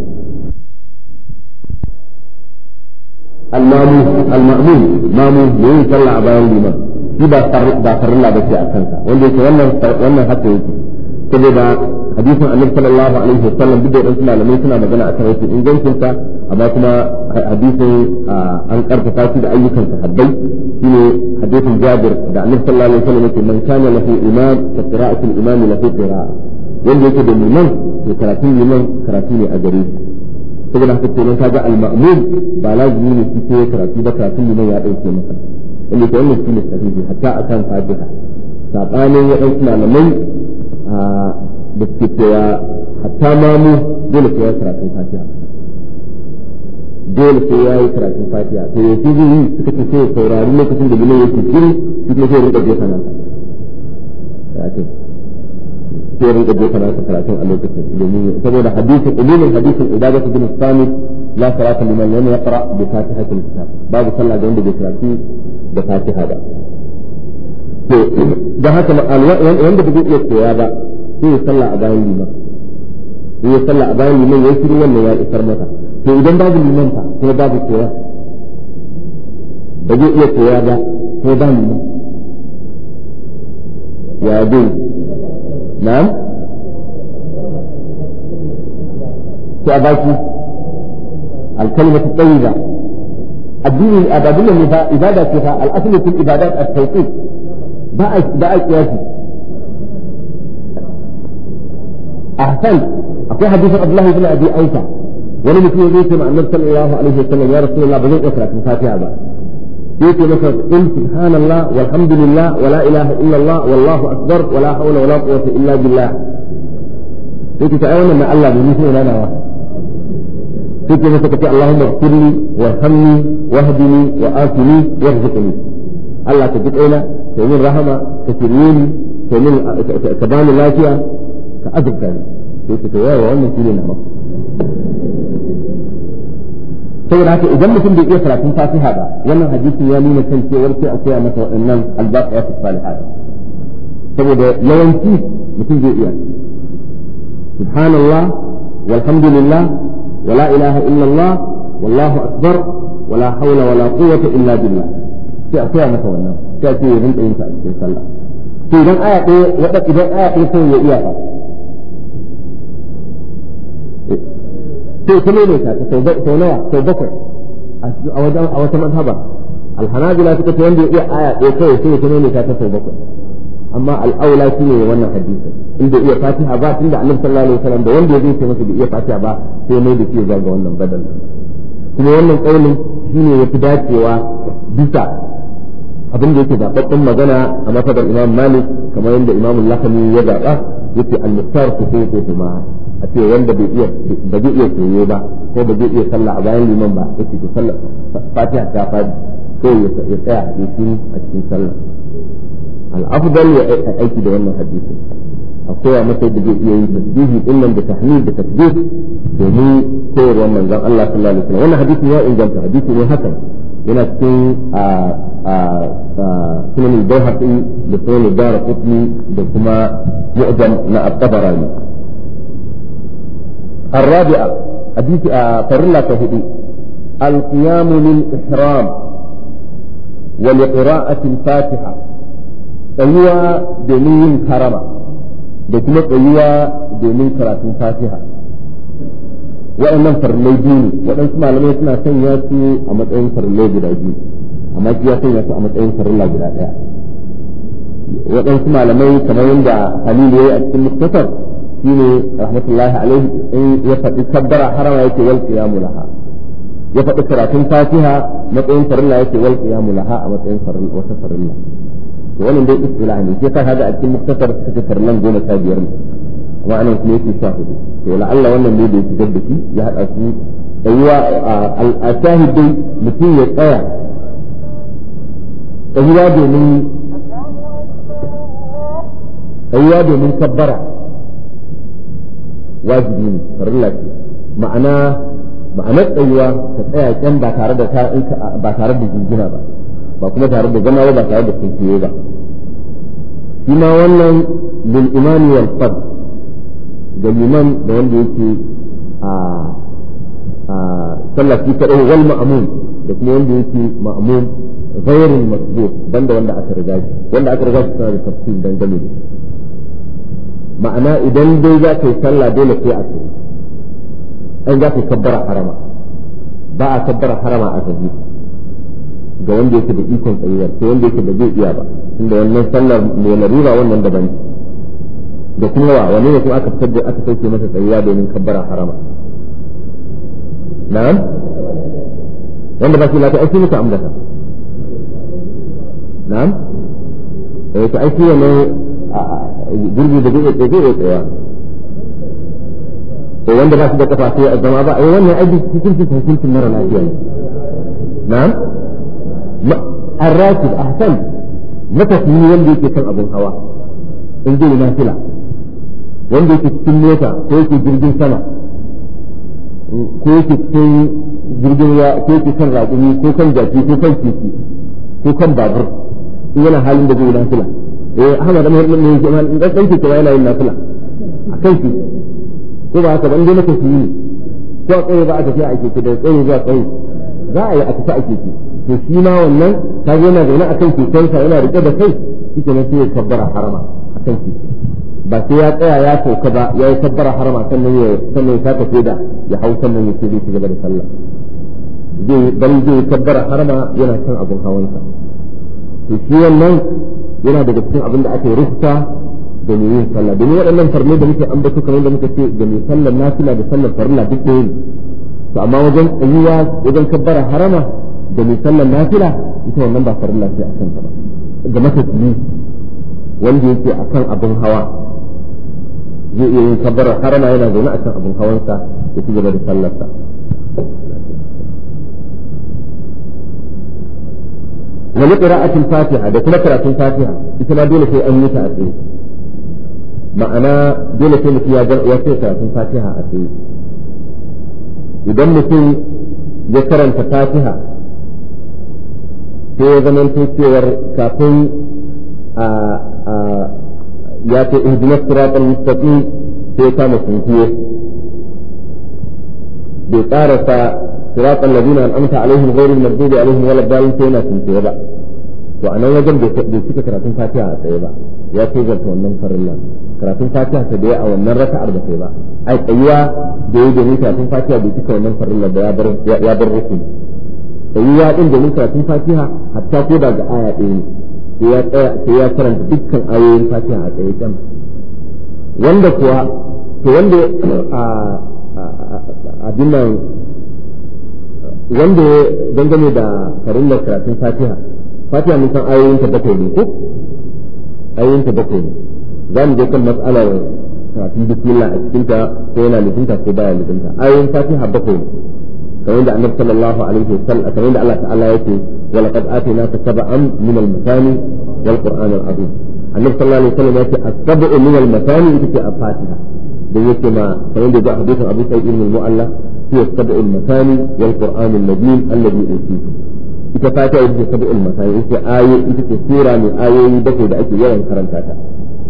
al-mamu al-ma'mum mamu ne sallah a bayan liman shi ba ba farilla ba ce a kansa wanda yake wannan wannan haka yake saboda hadisin annabi sallallahu alaihi wasallam duk da wasu malamai suna magana akan yake ingancin sa amma kuma hadisin an karfafa shi da ayyukan sahabbai shine hadisin Jabir da annabi sallallahu alaihi wasallam yake man kana lahu imam fa qira'atu al-imam lahu qira'a wanda yake da liman to karatun liman karatu ne a gare shi saboda haka kenan kaga al-ma'mum ba lazimi ne shi ke karatu ba karatun liman ya dauke masa wanda ke wannan shine sahihi hatta akan fatiha sabanin wadansu malamai da suke cewa hatta mamu dole sai ya karatun fatiha dole sai ya yi karatun fatiha to ya ce zai yi suka ce sai saurari lokacin da liman yake shiri shi kuma sai rinka jefa nasa karatun sai rinka jefa nasa karatun a lokacin domin saboda hadisin umumin hadisin ibadat bin sami la salata liman lam yaqra bi fatihatil kitab babu sallah da wanda bai karatu da fatiha ba to da haka wanda bai iya koya ba sai ya salla a bayan liman sai ya salla a bayan liman ya shiru wannan ya isar mata to idan babu liman fa kuma babu koya ba zai iya koya ba ko ba liman ya dai na'am to a baki الكلمة الطيبة الدين الأبدية منها إبادة فيها الأصل في الإبادات التوقيف بقى بقى قياسي أحسن أقول حديث عبد الله بن أبي أيسى ولم يكن يجيك مع النبي صلى الله عليه وسلم يا رسول الله بدون أسرة مفاتيحة بقى يجيك مثلا قل سبحان الله والحمد لله ولا إله إلا الله والله أكبر ولا حول ولا قوة إلا بالله يجيك تعالى ما الله بمثل لنا يجيك مثلا اللهم اغفر لي وارحمني واهدني وآتني وارزقني الله تجد إلى تؤمن رحمة تسريني تؤمن تبان اللاجئة كأذب كان يجيك تعالى وأنا سيرين نعمة saboda haka idan mutum bai iya karatun fatiha ba wannan hadisi ya nuna kan cewar sai akwai a masa waɗannan albaqiyat salihat saboda yawanci mutum zai iya subhanallah walhamdulillah wala ilaha illallah wallahu akbar wala hawla wala quwwata illa billah sai akwai a masa wannan sai ce yin da yin ta a cikin sallah to idan aya ɗaya wadda idan aya ɗaya sai ya iya fa sai kuma ne ta sau nawa sau bakwai a wajen a wata mazhaba alhanabila suka ce wanda ya iya aya ɗaya kawai sai kuma ne ta sau bakwai amma al'aula shi ne wannan hadisi inda iya fatiha ba tunda annabi sallallahu alaihi wasallam da wanda ya zai ce masa da iya fatiha ba sai mai da shi ga wannan badal kuma wannan kaulin shine yafi dacewa bisa abin da yake zaɓaɓɓen magana a masabar imam malik kamar yadda imam al-lakhmi ya zaɓa yake al-muhtar ku sai ko kuma a ce wanda bai iya ba zai iya koyo ba ko ba zai iya sallah a bayan liman ba yake to sallah fatiha ta fadi ko ya tsaya a cikin a cikin sallah al-afdal ya aiki da wannan hadisi akwai a masa da zai iya yi tasbihi din da tahmid da takbir domin koyarwar manzon Allah sallallahu alaihi wasallam wannan hadisi ya inganta hadisi ne hakan yana cikin a a sunan al-Bayhaqi da sunan al-Daraqutni da kuma mu'jam na at-Tabarani. الرابعة حديث فرلا تهدي القيام للإحرام ولقراءة الفاتحة أيوة دمين كرمة بكما أيوة دمين قراءة الفاتحة وأنا فرلي ديني وأنا اسمع لما يسمع سنياتي أمد أين فرلي جداجي أما جياتي يسمع أمد أين فرلا جداجي وأنا اسمع لما كما يندع خليلي أكتن مختصر shine rahmatullahi alaihi in ya faɗi kabbara harama yake wal qiyamu laha ya faɗi karatun fatiha matsayin farilla yake wal qiyamu laha a matsayin farilla wata farilla to wannan dai istilah ne sai ka hada a cikin muktasar suka farlan goma sha biyar ne amma anan kuma yake sha hudu to la Allah wannan ne da yake da shi ya hada su ayyuwa al-shahid dai mutum ya tsaya ayyuwa domin ayyuwa domin kabbara wajibi ne farilla ce ma'ana ma'anar tsayuwa ka tsaya kyan ba tare da ba tare da jingina ba ba kuma tare da zama ba tare da kinkiye ba shi ma wannan lil imani wal fard ga liman da wanda yake a a sallah shi kadai wal ma'mum da kuma wanda yake ma'mum ghairul masbuk banda wanda aka riga shi wanda aka riga shi tana da tafsir dangane da shi ma'ana idan dai za ka yi sallah dole sai a tsaye an za ka yi kabbara harama ba a kabbara harama a gaji ga wanda yake da ikon tsayuwar sai wanda yake da zai iya ba tunda wannan sallar mai larura wannan daban da kuma wa wani ne kuma aka fitar da aka sauke masa tsayuwa domin kabbara harama na'am wanda ba shi lafiya aiki muka ambata na'am eh to aiki ne jirgi da zai tsaye zai tsaya to wanda ba su da kafa sai a zama ba ai wannan aiki cikin cikin hukuncin mara lafiya ne na'am arrakib ahsan matafiyi wanda yake kan abin hawa in zai nafila wanda yake cikin mota ko yake jirgin sama ko yake cikin jirgin ruwa ko yake kan raƙumi ko kan jaki ko kan keke ko kan babur in yana halin da zai nafila eh Ahmad da Muhammad ne yake in dan danki kuma yana yin nafila akan shi ko ba haka ban dai nake shi ne ko a tsaye ba a tafi a keke da tsaye zuwa tsaye za a yi a tafi a keke to shi ma wannan ka ga yana zaune akan keken sa yana rike da kai shi ke sai ya kabbara harama akan shi ba sai ya tsaya ya sauka ba ya yi kabbara harama sannan ya sannan ya saka feda ya hau sannan ya ce zai ci gaba da sallah zai dan zai kabbara harama yana kan abun hawansa to shi wannan yana daga cikin abin da aka yi rufta da mai yin sallah domin waɗannan farne da muke ambato kamar da muka ce da mai sallar nafila da sallar farilla duk ɗaya ne to amma wajen tsayuwa wajen kabbara harama da mai sallar nafila ita wannan ba farilla ce a kanta ba ga matafiyi wanda yake akan abin hawa zai iya yin kabbara harama yana zaune akan abin hawansa ya ci gaba da sallarsa wani ƙira'atin fatiha da kuma karatun fatiha ita ma dole sai an yi ta a tsaye ma'ana dole sai mutum ya ya sai karatun fatiha a tsaye idan mutum ya karanta fatiha sai ya zama cewar kafin a ya ce ihdinas siratal mustaqim sai ya kama sunkuye bai karasa صراط الذين أنعمت عليهم غير المغضوب عليهم ولا الضالين سينا سنتي با to anan wajen bai cika karatun fatiha a tsaye ba ya ce zarta wannan farilla karatun fatiha ta da a wannan raka'ar da kai ba ai tsayuwa da yi domin karatun fatiha bai cika wannan farilla da ya bar ya bar rukuni tsayuwa din domin karatun fatiha hatta ko daga aya ɗaya ne sai ya tsaya sai ya karanta dukkan ayoyin fatiha a tsaye kan wanda kuwa to wanda a abin nan wanda dangane da farillar karatun fatiha fatiha mun san ayoyin ta bakwai ne ko ayoyin ta bakwai ne za mu je kan mas'alar karatun bismillah a cikin ta ko yana nufinta ko baya nufinta ayoyin fatiha bakwai ne kamar da annabi sallallahu alaihi wasallam kamar da Allah ta'ala yake wa laqad atinaka sab'an min al-masani wal qur'an al-azim annabi sallallahu alaihi wasallam yake as-sab'u min al-masani ita ce a fatiha da yake ma kamar da hadisin Abu Sa'id ibn al-Mu'alla هي السبع المثاني والقرآن المبين الذي أوتيته ita fatiha ita ce sab'ul masani ita ayo ita ce sura mai ayoyi bakwai da ake yawan karanta ta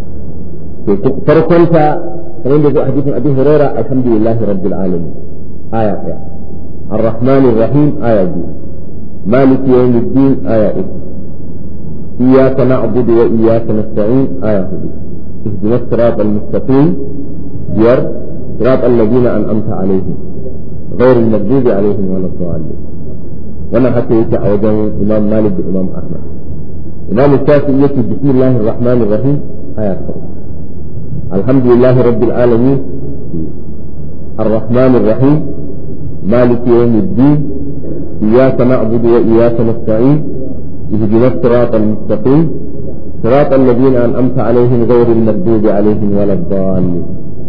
to farkon ta kamar da hadisin Abi Hurairah alhamdulillahi rabbil alamin aya ɗaya الرحمن الرحيم آية دي مالك يوم الدين آية إيه إياك نعبد وإياك نستعين آية دي اهدنا الصراط المستقيم ير صراط الذين أنعمت عليهم غير المغضوب عليهم ولا الضالين وانا حتى يتع وجه إمام مالك بإمام أحمد إمام الشافعي يكتب بسم الله الرحمن الرحيم آية فرق. الحمد لله رب العالمين الرحمن الرحيم مالك يوم الدين إياك نعبد وإياك نستعين اهدنا الصراط المستقيم صراط الذين أنعمت عليهم غير المغضوب عليهم ولا الضالين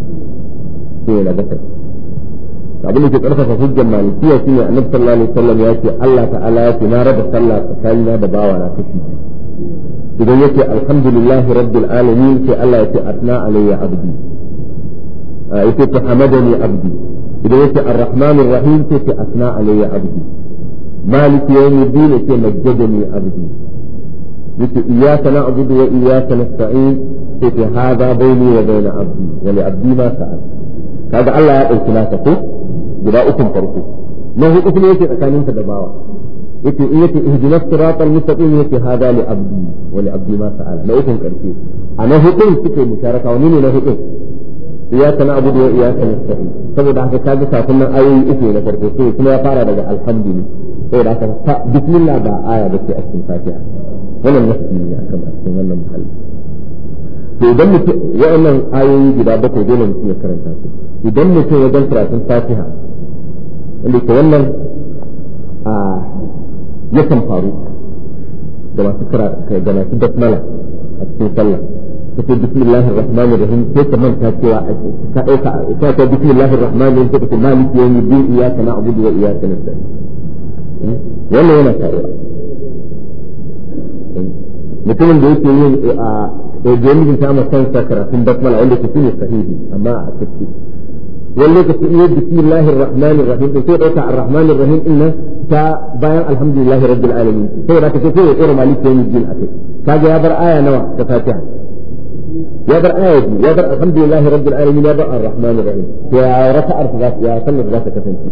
سينا بكر abin da ke karfafa hujjar malikiya shine annabi sallallahu alaihi wasallam ya ce Allah ta'ala ya ce na raba sallah tsakanina da bawa na kashi idan yake alhamdulillah rabbil alamin sai Allah ya ce atna alayya abdi yake ta hamadani abdi idan yake arrahmanir rahim sai ce atna alayya abdi malik yawmiddin sai majjadani abdi yake iyyaka na'budu wa iyyaka nasta'in sai ce hada bayni wa bayna abdi wa li abdi ma sa'al kaga Allah ya dauki naka ko guda ukun farko na hudu kuma yake tsakaninka da bawa yake in yake ihdinas siratal mustaqim yake hada li abdi wa li abdi ma sa'ala na ukun karshe a na hudun suke musharaka wani ne na hudun iyyaka na'budu wa iyyaka nasta'in saboda haka kaga kafin nan ayoyi uku na farko sai kuma ya fara daga alhamdulillah saboda haka bismillah ba aya da ke a cikin fatiha wannan nasi ne akan cikin wannan muhalli to idan mutum wa'annan ayoyi guda bakwai dole mutum ya karanta su idan mutum ya dan karatun fatiha wanda ke wannan a yakan faru da masu da masu basmala a cikin sallah kace bismillahir rahmanir rahim sai ka manta cewa ka dauka ka ta bismillahir rahmanir rahim sai ka maliki yawmid din iyyaka na'budu wa iyyaka nasta'in wannan yana faruwa mutumin da yake yin a da jami'in ta makansa karatun basmala wanda ke shine sahihi amma a cikin wani lokaci iya bismillahir rahmanir rahim sai dauka ar-rahmanir rahim inna ta bayan alhamdulillahi rabbil alamin sai da kace sai ya tsora maliki yayin din akai kaga ya bar aya nawa ta fatiha ya bar aya ya bar alhamdulillahi rabbil alamin ya bar ar-rahmanir rahim ya raka'ar ta ya sallar da ta kasance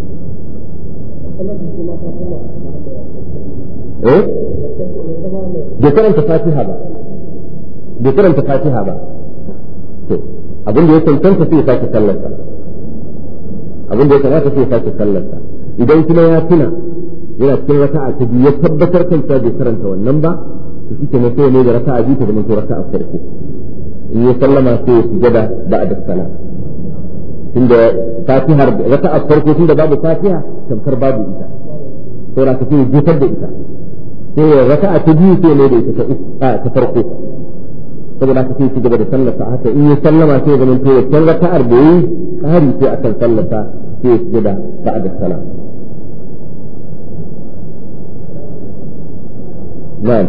eh bai karanta fatiha ba bai karanta fatiha ba to abin da ya tantance sai ya sake sallarsa abin da ya kamata sai ya sake sallarsa idan kuma ya tuna yana cikin raka'a ta biyu ya tabbatar kanta bai karanta wannan ba to shi kenan sai ne da raka'a biyu ta zama raka'a farko in ya sallama sai ya sujada ba'da salam tunda fatihar raka'a farko tunda babu fatiha tamkar babu ita sai raka'a ta jefar da ita sai raka'a ta biyu sai ne da ita ta farko saboda haka sai ci gaba da sallata haka in ya sallama sai ganin to wancan raka'ar da yi kari sai akan sallata sai ya sujada ba'da salam na'am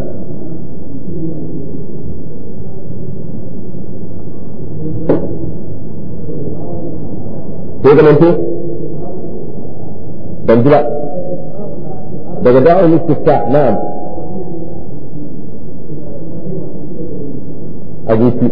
sai ganin to ban jira daga da'awar istifta na'am abinci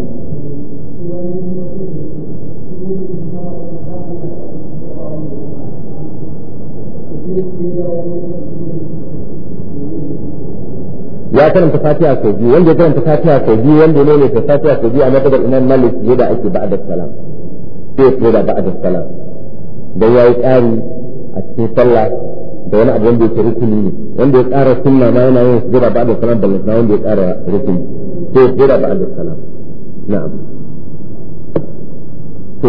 ya karanta fatiha sau biyu wanda ya karanta fatiha sau biyu wanda ne ne ta fatiha sau biyu a matsabar imam malik yadda ake ba'da salam sai ya da ba'da salam dan yayi ƙari a cikin sallah da wani abu wanda yake rukuni ne wanda ya ƙara sunna ma yana yin sujada ba'da salam da wanda ya ƙara rukuni sai ya ba'da salam na'am to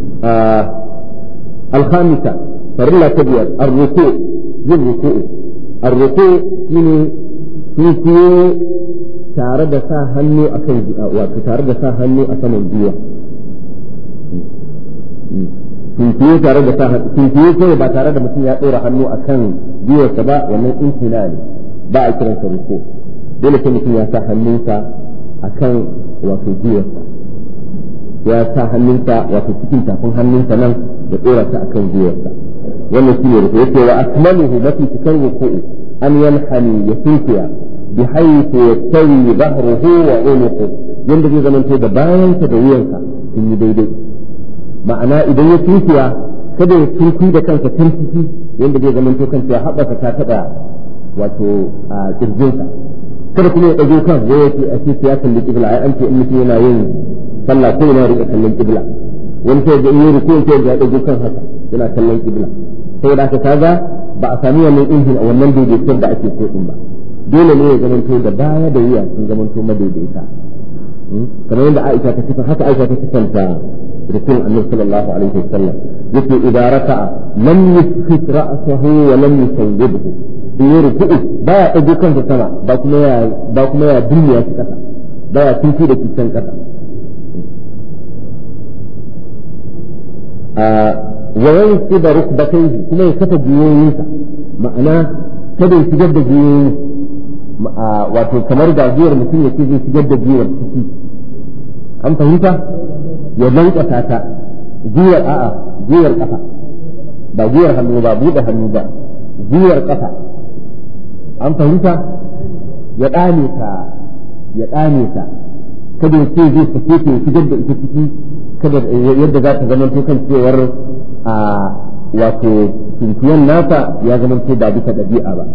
الخامسة فرلا تبير الركوع بالركوع الركوع shine tuntuye tare da sa hannu akan wato tare da sa hannu a saman jiya tuntuye tare da sa tuntuye kai ba tare da mutum ya dora hannu akan biyarsa ba wannan intina ne ba a kiransa ruku dole sai mutum ya sa hannunsa akan wato biyarsa ya sa hannunsa wato cikin tafin hannunsa nan da dora ta akan biyarsa wannan shine ruku yake wa akmaluhu mafi cikin ruku'u أن ينحني يسنكيا بحيث يستوي ظهره وعنقه يندي زمن تيدا باين تدوينك في يديدي معنى إذا يسنكيا kada ya tunkuyi da kansa tun ciki yadda zai zama to kansa ya haɓaka ta taɓa wato a ƙirjinsa kada kuma ya ɗago kan ya yake a ce ya kalli ƙibla ai an ce in mutum yana yin sallah ko yana riƙa kallon ƙibla wani sai ga in yi ruku sai ya ɗago kan haka yana kallon ƙibla saboda haka kaga ba a sami wannan injin a wannan daidaiton da ake so din ba dole ne ya zama to da baya da wuya sun zama to madaidaita kamar yadda Aisha ta kifa haka Aisha ta kifanta rukun Annabi sallallahu alaihi wasallam yake idan raka'a lam yusfit ra'sahu wa lam yusawwibhu in ruku'u baya dago kansa sama ba kuma ya ba kuma ya dunya shi kasa baya tunki da kitan kasa a wa yanqid rukbatayhi kuma ya kafa jiyoyinsa ma'ana kada ya shigar da jiyoyi wato kamar gajiyar mutum yake zai shigar da jiyar ciki an fahimta ya lankasa ta jiyar a'a jiyar kafa ba jiyar hannu ba buɗe hannu ba jiyar kafa an fahimta ya ɗane ta ya ɗane ta kada ya ce zai sake ta ya shigar da ita ciki kada yadda za ta zama to kan cewar a wato tunkiyan nasa ya zama to ba bisa ɗabi'a ba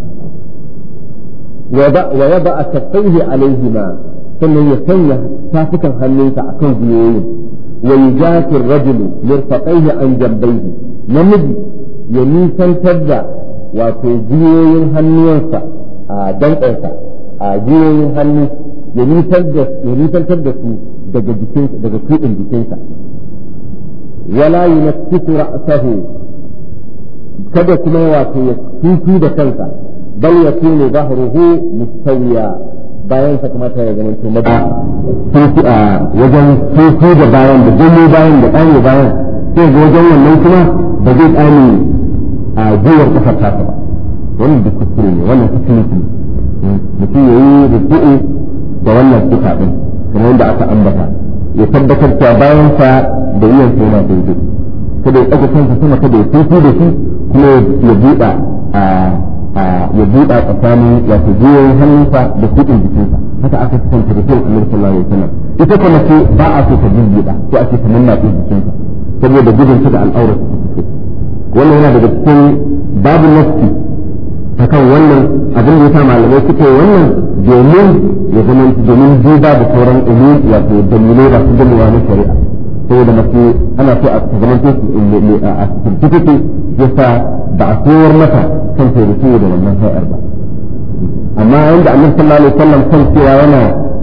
wa yaba a tafaihi alaihima sannan ya sanya tafukan hannunsa a kan biyoyin wa yujati rajulu mirfaqaihi an jambayhi namiji ya nisantar da wato biyoyin hannunsa a danƙansa a biyoyin hannu ya nisantar da su daga jikinsa daga kuɗin jikinsa wala yunaffisu ra'sahu kada kuma wato ya tutu da kansa bal yakunu dhahruhu mustawiya bayan sa kuma ta ya zama to mada tutu a wajen tutu da bayan da jini bayan da ɗani bayan sai ga wajen wannan kuma ba zai ɗani a gwiwar ƙafar tasa ba wannan duk kuskure ne wannan kuskure ne mutum ya yi ruku'u da wannan sifa ɗin kamar yadda aka ambata ya tabbatar cewa bayan sa da yin sa yana daidai kada ya ɗaga kansa sama kada ya tutu da shi kuma ya buɗa ya buɗa tsakanin wato jiyoyin hannunsa da kuɗin jikinsa haka aka kasance da kai Annabi sallallahu alaihi wasallam ita kuma ce ba a so ta buɗa ko ake ta nanna ɗin jikinsa saboda gudun ta da al'aurar ta take wannan yana daga cikin babu nafsi akan wannan abin da ya sa malamai suke wannan domin ya zama domin duba da sauran ilmi wato dalilai da su dalilai na shari'a saboda mace ana so a zaman ta a certificate ya sa ba a kowar mata kan taimako da wannan hayar ba amma inda Annabi sallallahu alaihi wasallam kan cewa yana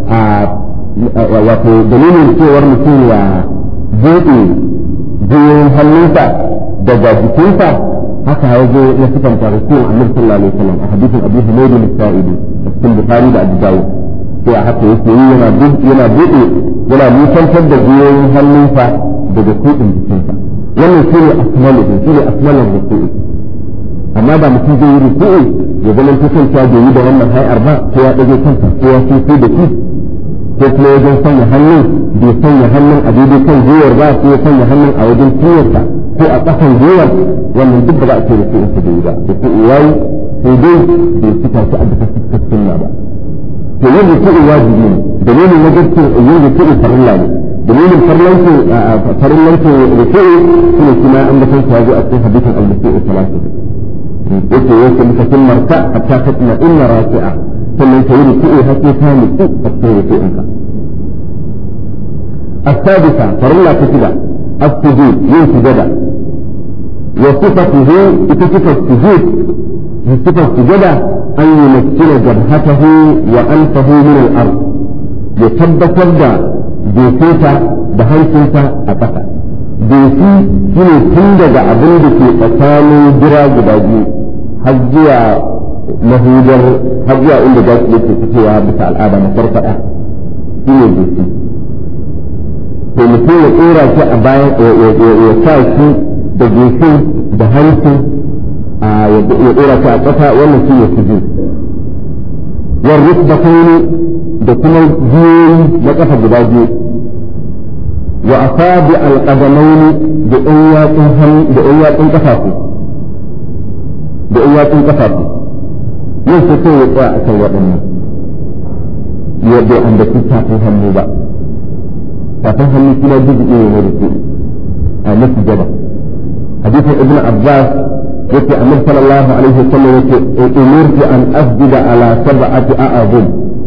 wato dalilin cewar mutum ya buɗe jiyoyin hannunsa daga jikinsa haka ya zo na sifanta rukun Annabi sallallahu alaihi wasallam a hadisin Abu Humayd al-Sa'idi cikin Bukhari da Abu Dawud sai a haka yake yi yana yana buɗe yana mutantar da jiyoyin hannunsa daga kuɗin jikinsa wannan shine asmalu shine asmalu ruku'i amma da mutum zai yi ruku'i ya zama cikin cewa bai yi da wannan hayar ba ko ya ɗage kansa ko ya sai da shi ko kuma wajen sanya hannun bai sanya hannun a daidai kan gwiwar ba ko ya sanya hannun a wajen ciyarsa ko a ƙasan gwiwar wannan duk da ba a ce ruku'in su da yi ba ruku'i yayi sai dai bai cika shi a bisa fuskar sunna ba to yin ruku'i wajibi ne dalilin wajibcin yin ruku'i farilla ne dalilin farlancin farillancin ruku'i shine kuma an da kansa ya zo a cikin hadisin al-ruku'i salatu yake yake muka sun marka hatta tatna inna raki'a sannan ta yi ruku'i hakki ta mutu a cikin ruku'inka السادسة فرلا كتبة السجود ين سجدة وصفته بصفة السجود بصفة السجدة أن يمثل جبهته وأنفه من الأرض يثبت الدا جيسيسا بهنسيسا أتفا جيسي شنو تندج عبد في أسامي جراج باجي حجيا مهوجر حجيا عند جاك لكي تسوى بتاع الآدم فرفأة شنو جيسي to mutum ya tsora shi a bayan ya sa shi da gefe da hancin ya tsora shi a ƙasa wannan shi ya suje yan rukbataini da kuma jiyoyi na ƙasa guda biyu wa asabi alqadamaini da ɗan yatsun hannu da ɗan yatsun ƙafafu da ɗan yatsun ƙafafu yin su sai ya tsaya a kan waɗannan ya bai ambaci tafin hannu ba tafin hannu kuma duk iya ne da ke a nufi gaba hadisin ibn abbas yake annabi sallallahu alaihi wasallam yake umirtu an asjuda ala sab'ati a'zum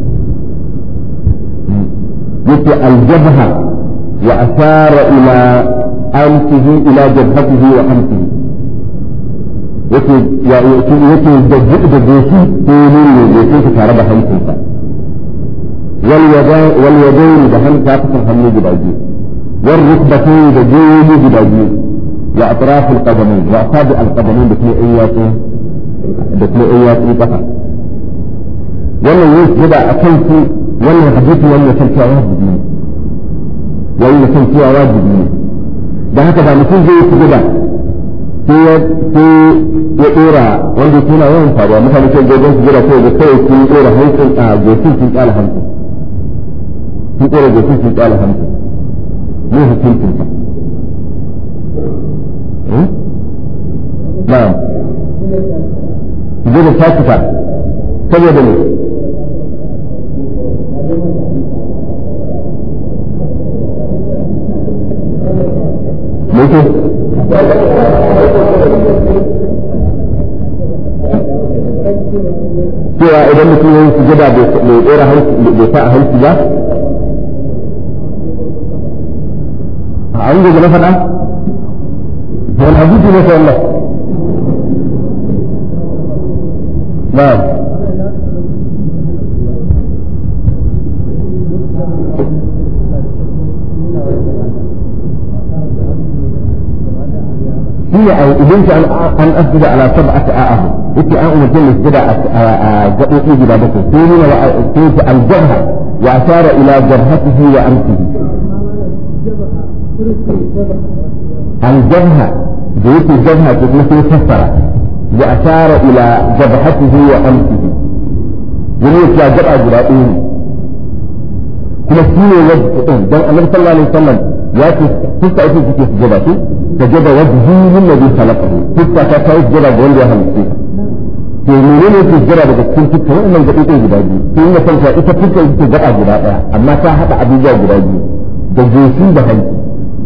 yake al-jabha wa ashara ila anfihi ila jabhatihi wa anfihi yake ya yake yake da da goshi ko ne ne yake tare da hancinsa wal yadayn wal yadayn da hanka ta hannu guda biyu wal rukbatayn da jiyoyi guda biyu wa atraf al qadamayn wa asabi al qadamayn da kuma ayyatu da kuma ayyatu kafa wannan yake da akan su wannan hadisi wannan san cewa wajibi ne yayin san cewa wajibi ne da haka ba mutum zai yi gida sai ya dora wanda suna yawan faruwa mutane sai gogon su gida sai ga kai sun dora hancin a goshin sun kala hancin sun dora goshin sun kala hancin ne hukuncin sa na'am gida ta tuka saboda ne mutum cewa idan mutum ya yi sujada bai tsora bai sa a hanci ba a an gaji na faɗa wani hadisi ne sai Allah na'am هي إذن أن أسجد على سبعة أعظم إتي أن أمتن أسجد جئتي جبادته سيرين وأسجد الجبهة وأشار إلى جبهته وأنفه الجبهة جئت الجبهة مثل كسرة وأشار إلى جبهته وأنفه وليس لا جبهة جرائين كما سيني وجه النبي صلى الله عليه وسلم يأتي تسعة في سجدته سجد وجهه للذي خلقه تسعة كايس جرى بولي أهل السيطة في منين يتجرى بكتين تكتين وإنه جئته جراجي في إنه سنسى إذا تلك يتجرى جراجي أما ساحة عبيجة جراجي دجيسي بهنسي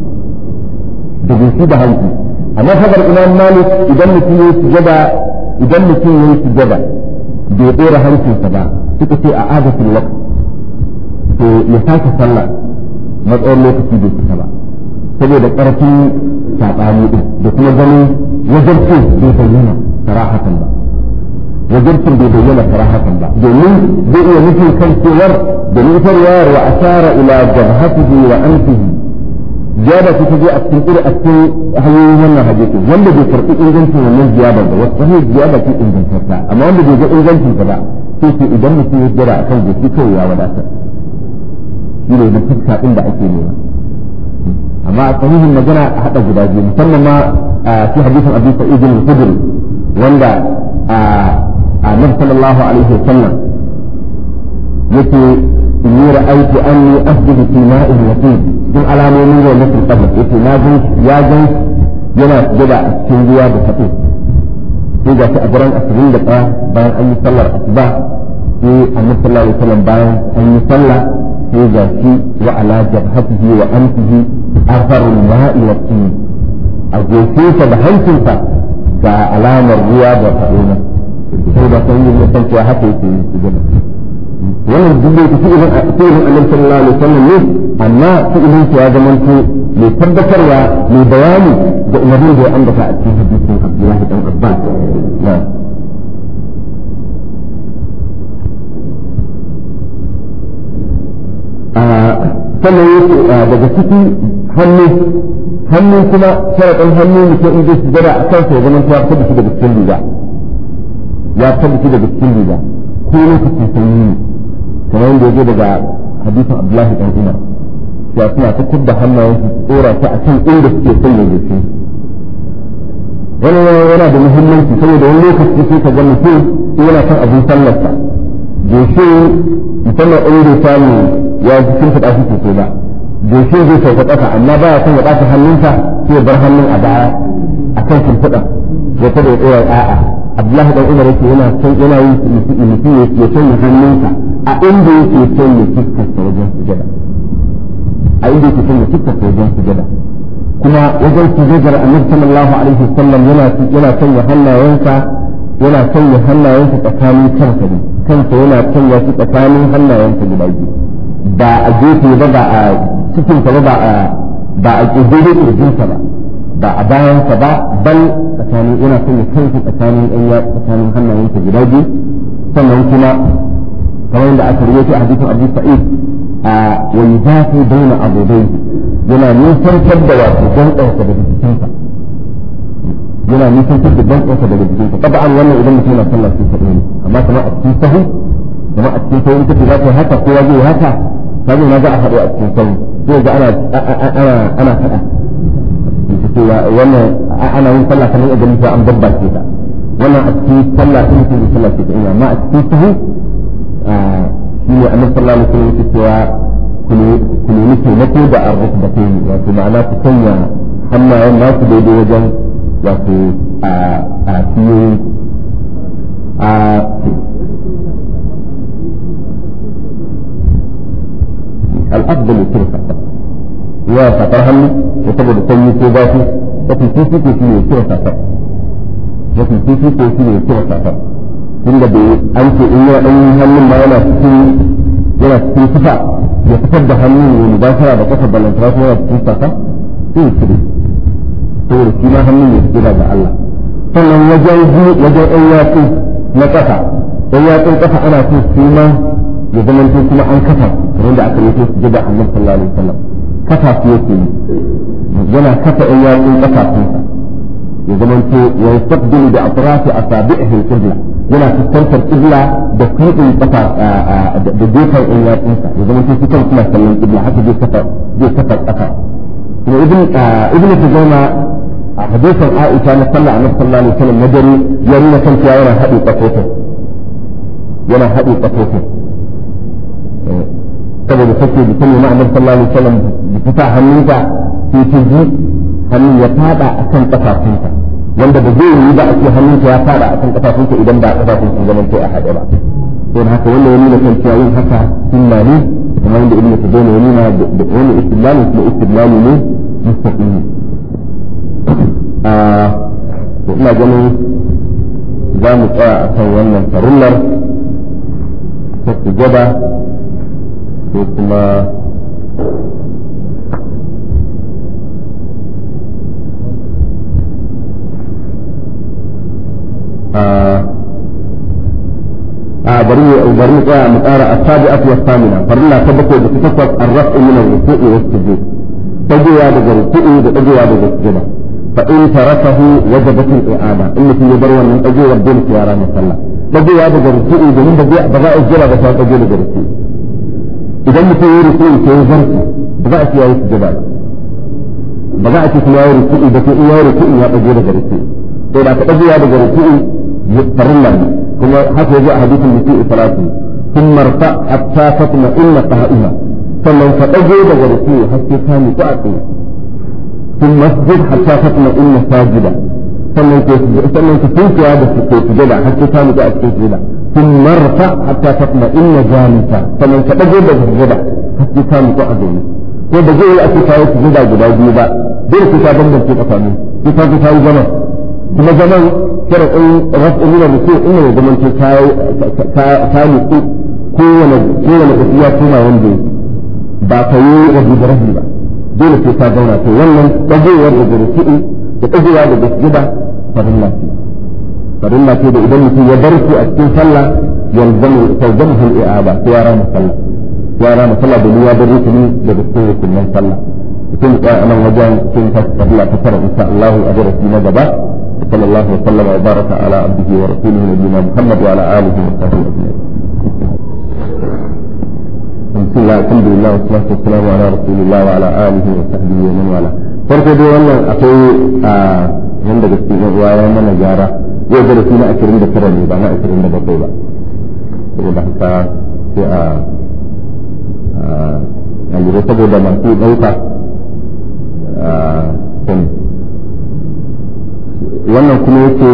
دجيسي بهنسي أما هذا الإمام مالك إذا نتيه سجد إذا نتيه سجد بيطير هنسي سبا تكتي أعادة الوقت في يساك صلى مدعو لك في بيت سبا saboda ƙarfin saɓani ɗin da kuma ganin wajarcin bai bayyana sarahatan ba wajarcin bai bayyana sarahatan ba domin zai iya nufin kan cewar da nufar wayar wa asara ila jabhatihi wa anfihi ziyada ta je a cikin iri a cikin hanyoyin wannan hadisi wanda bai karɓi ingancin wannan ziyada ba wasu hanyar ziyada ce ingantarta amma wanda bai ga ingancin ta ba sai ce idan mutum ya jira akan goshi kawai ya wadatar shi ne da fuska ɗin da ake nema amma a sahihin magana a haɗa guda biyu musamman ma fi hadisin Abu Sa'id al-Khudri wanda a Nabi sallallahu alaihi wa sallam yake inni ra'aytu anni asjudu fi ma'in yaqin din alamomin da nake tabbata yake na ga ya ga yana sujada a cikin ruwa da fadi sai ga shi a gurin asibin da bayan an yi sallar asuba sai Annabi sallallahu alaihi wa sallam bayan an yi sallah sai ga shi wa ala jabhatihi wa anfihi أثر الماء والطين الجوفية بحنسلة كعلامة الرياضة فإنه هذا سيد الإنسان في حتى في السجنة وأنا الجبل كثير أكثر أن صلى الله عليه وسلم ليه أما سئلين في هذا منك لتذكر لبيان النبي ده عندك في حديث عبد الله بن عباس نعم sannan daga ciki hannu hannu kuma sharaɗin hannu mutum in zai sujada a kansa ya zama ya fita daga cikin riga ya fita daga cikin riga ko lokacin sanyi ne kamar yadda ya zo daga hadisin Abdullahi dan Umar ya suna ta kubba hannayen su tsora ta a kan inda suke sanya jiki wannan yana da muhimmanci saboda wani lokaci sai ka ga mutum yana kan abin sallarsa jiki musamman in bai samu ya ji sun faɗa shi sosai ba goshin zai sauka ƙasa amma ba ya son ya ɓata hannunsa sai ya bar hannun a baya a kan shimfiɗa ya kada ya tsaya a'a Abdullahi dan Umar yake yana son yana yin mutum ya sanya hannunsa a inda yake son ya fuskanta wajen sujada a inda yake son ya fuskanta wajen sujada kuma wajen sujadar Annabi sallallahu alaihi wasallam yana yana sanya hannayensa yana sanya hannayensa tsakanin kansa ne kansa yana sanya shi tsakanin hannayensa guda biyu ba a gefe ba ba a cikin ba ba a ba a kirjin kirjinsa ba ba a bayansa ba bal tsakanin yana sanya kansa tsakanin ɗan ya tsakanin hannayensa guda biyu sannan kuma kamar yadda aka rubuta a hadisin Abu Sa'id a wani zafi baina abudai yana nisantar da wato dan ɗansa daga jikinsa yana nisantar da dan ɗansa daga jikinsa taba'an wannan idan mutum yana sallah sai sa ne amma kamar a cikin sahu kamar a cikin sahu kace za ka haka ko ya zai haka kaje na ga a haɗu a cikin sahu sai ga ana ana ana faɗa cewa wannan ana yin sallah kamar idan mutum an babbace ta wannan a cikin sallah din mutum ya sallah ce ta ina amma a cikin sahu shi ne annabi sallallahu alaihi wasallam yake cewa ku nemi taimako da arrukbatain wato ma'ana ku sanya hannayen nasu daidai wajen wato a a ciyoyin a al-afdal turfa ya fatar hannu ya saboda sanyi ko zafi mafi fifi ko shi ne kira safar mafi fifi ko shi ne kira safar tunda bai an ce in ya ɗan hannun ma yana cikin yana cikin sifa ya fitar da hannun ya mubashara da kasar balantara kuma yana cikin safa sai ya cire saboda shi ma hannun ya fito daga Allah sannan wajen wajen ɗan yatsu na ƙasa ɗan yatsun ƙasa ana so su ma ya zama kuma an kafa kamar da aka yi su jida annabi sallallahu alaihi wasallam kafa su yake yi yana kafa ɗan yatsun ƙafafunsa ya zama to ya yastaqbilu bi atrafi asabi'ihi al-qibla yana fuskantar qibla da kuɗin kafa da gefen ɗan yatsunsa ya zama to su kan kuma kallon qibla haka zai kafa zai kafa kafa kuma ibn ibn Tuzayma a hadisin Aisha na sallah annabi sallallahu alaihi wasallam na dare ya nuna kan cewa yana haɗe kafofin yana haɗe kafofin saboda take da sanya na annabi sallallahu alaihi wasallam da fita hannunta sai ta ji hannun ya fada akan kafafunta wanda ba zai yi ba a ce hannunta ya fada akan kafafunta idan ba kafafun sun zama to a haɗe ba to haka wannan ya nuna kan cewa yin haka sunna ne kamar yadda ibnu Tuzayma ya nuna da wani istidlali kuma istidlali ne mustaqim a to ina ganin za mu tsaya akan wannan farullar ta sujada ko kuma a bari bari mu tsaya mu ƙara as-sabi'atu was-samina farilla ta bakwai da ta takwas ar-raf'u min ar-ruku'i was-sujud dagewa daga ruku'i da dagewa daga sujud fa in tarakahu wajabat al-i'ada in mutum ya bar wannan dagewar dole sai ya rana sallah dagewa daga ruku'i domin da ba za a jira ba sai dage daga ruku'i idan mutum ya ruku'i sai ya zarki ba za a ce yayi sujud ba ba za a ce kuma yayi ruku'i da ko in yayi ruku'i ya dage daga ruku'i to da ka dagewa daga ruku'i farilla ne kuma haka yaji a hadisin mutum salatu thumma rafa hatta tatma inna qa'ima sannan ka dage daga ruku'i har sai ka ni a tsaye ثم اسجد حتى تطمئن ساجدا sannan ka tunkiya da su ke sujada har sai ka mutu a cikin sujada ثم ارفع حتى تطمئن جالسا sannan ka dage da sujada har sai ka mutu a zaune ko da zai yi a cikin sujada guda biyu ba dole sai ka bambance tsakanin sai ka ga kai zaman kuma zaman sharadin rafu min ruku inna ya zaman ce ka ka ka mutu kowane kowane tafiya kuma wanda ba ka yi rabi da rabi ba dole sai ka zauna to wannan dagewar da ruku'i da dagewa da sujada farilla ce farilla ce da idan mutum ya bar su a cikin sallah yalzamu tawzamu al-i'ada sai ya rama sallah ya rama sallah da ya bar rukuni da cikin rukunin sallah cikin anan wajen cikin farilla ta fara insha Allah a darasi na gaba sallallahu alaihi wa sallam wa baraka ala abdihi wa rasulihi nabiyina Muhammad wa ala alihi wa sahbihi ajma'in بسم الله الحمد لله والصلاة والسلام على رسول الله وعلى آله وصحبه ومن والاه farko dai wannan akwai a wanda da cikin ruwa ya mana gyara yau da rasu na ashirin da tara ne ba na ashirin da bakwai ba saboda haka sai a a lura saboda masu ɗauka wannan kuma yake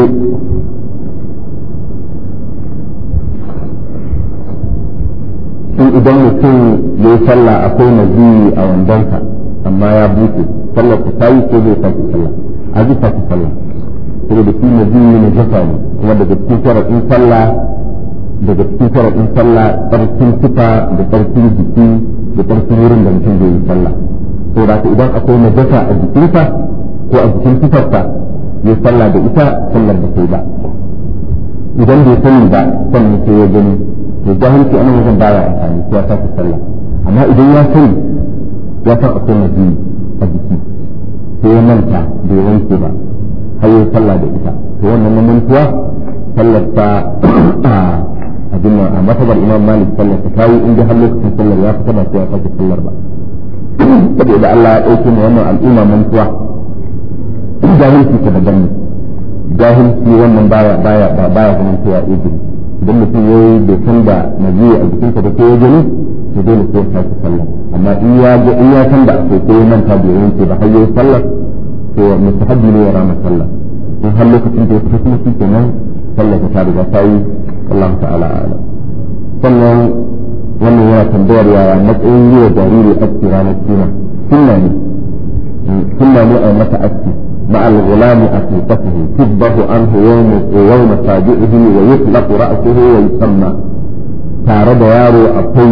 in idan mutum ya yi sallah akwai maziyi a wandonsa amma ya buɗe sallar ta tayi ko zai sake sallah a zai sake sallah saboda shi maziyi na jafa ne kuma daga cikin sharaɗin sallah daga cikin sharaɗin sallah ƙarfin tufa da ƙarfin jiki da ƙarfin wurin da mutum zai yi sallah saboda idan akwai najasa a jikinsa ko a jikin tufarsa ya sallah da ita sallar da kai ba idan bai sani ba sannan sai ya gani to jahilci anan wajen baya amfani sai ya sake sallah amma idan ya sani ya san akwai nabi a jiki sai ya manta bai wanke ba har ya sallah da ita to wannan mantuwa sallar ta a jinna a matabar imam malik sallar ta kayi in har lokacin sallar ya fita ba sai ya sake sallar ba saboda Allah ya ɗauke mu wannan al'umma mantuwa jahilci ta daban ne jahilci wannan baya baya baya ganin cewa izini idan mutum ya yi bai san da naziyi a jikinsa da ke ya gani to dole sai ya sake sallah amma in ya ga in ya san da akwai ko ya manta bai yanke ba har yayi sallah to mustahabbi ne ya rama sallah in har lokacin da ya fita kuma shi kenan sallah ta riga ta yi Allah ta'ala a'lam sannan wannan yana tambayar yaya matsayin yi wa jariri aski ranar suna sunna ne sunna ne a mata aski مع الغلام أخيقته تذبح عنه يوم يوم فاجئه ويطلق رأسه ويسمى تارد يارو أقوي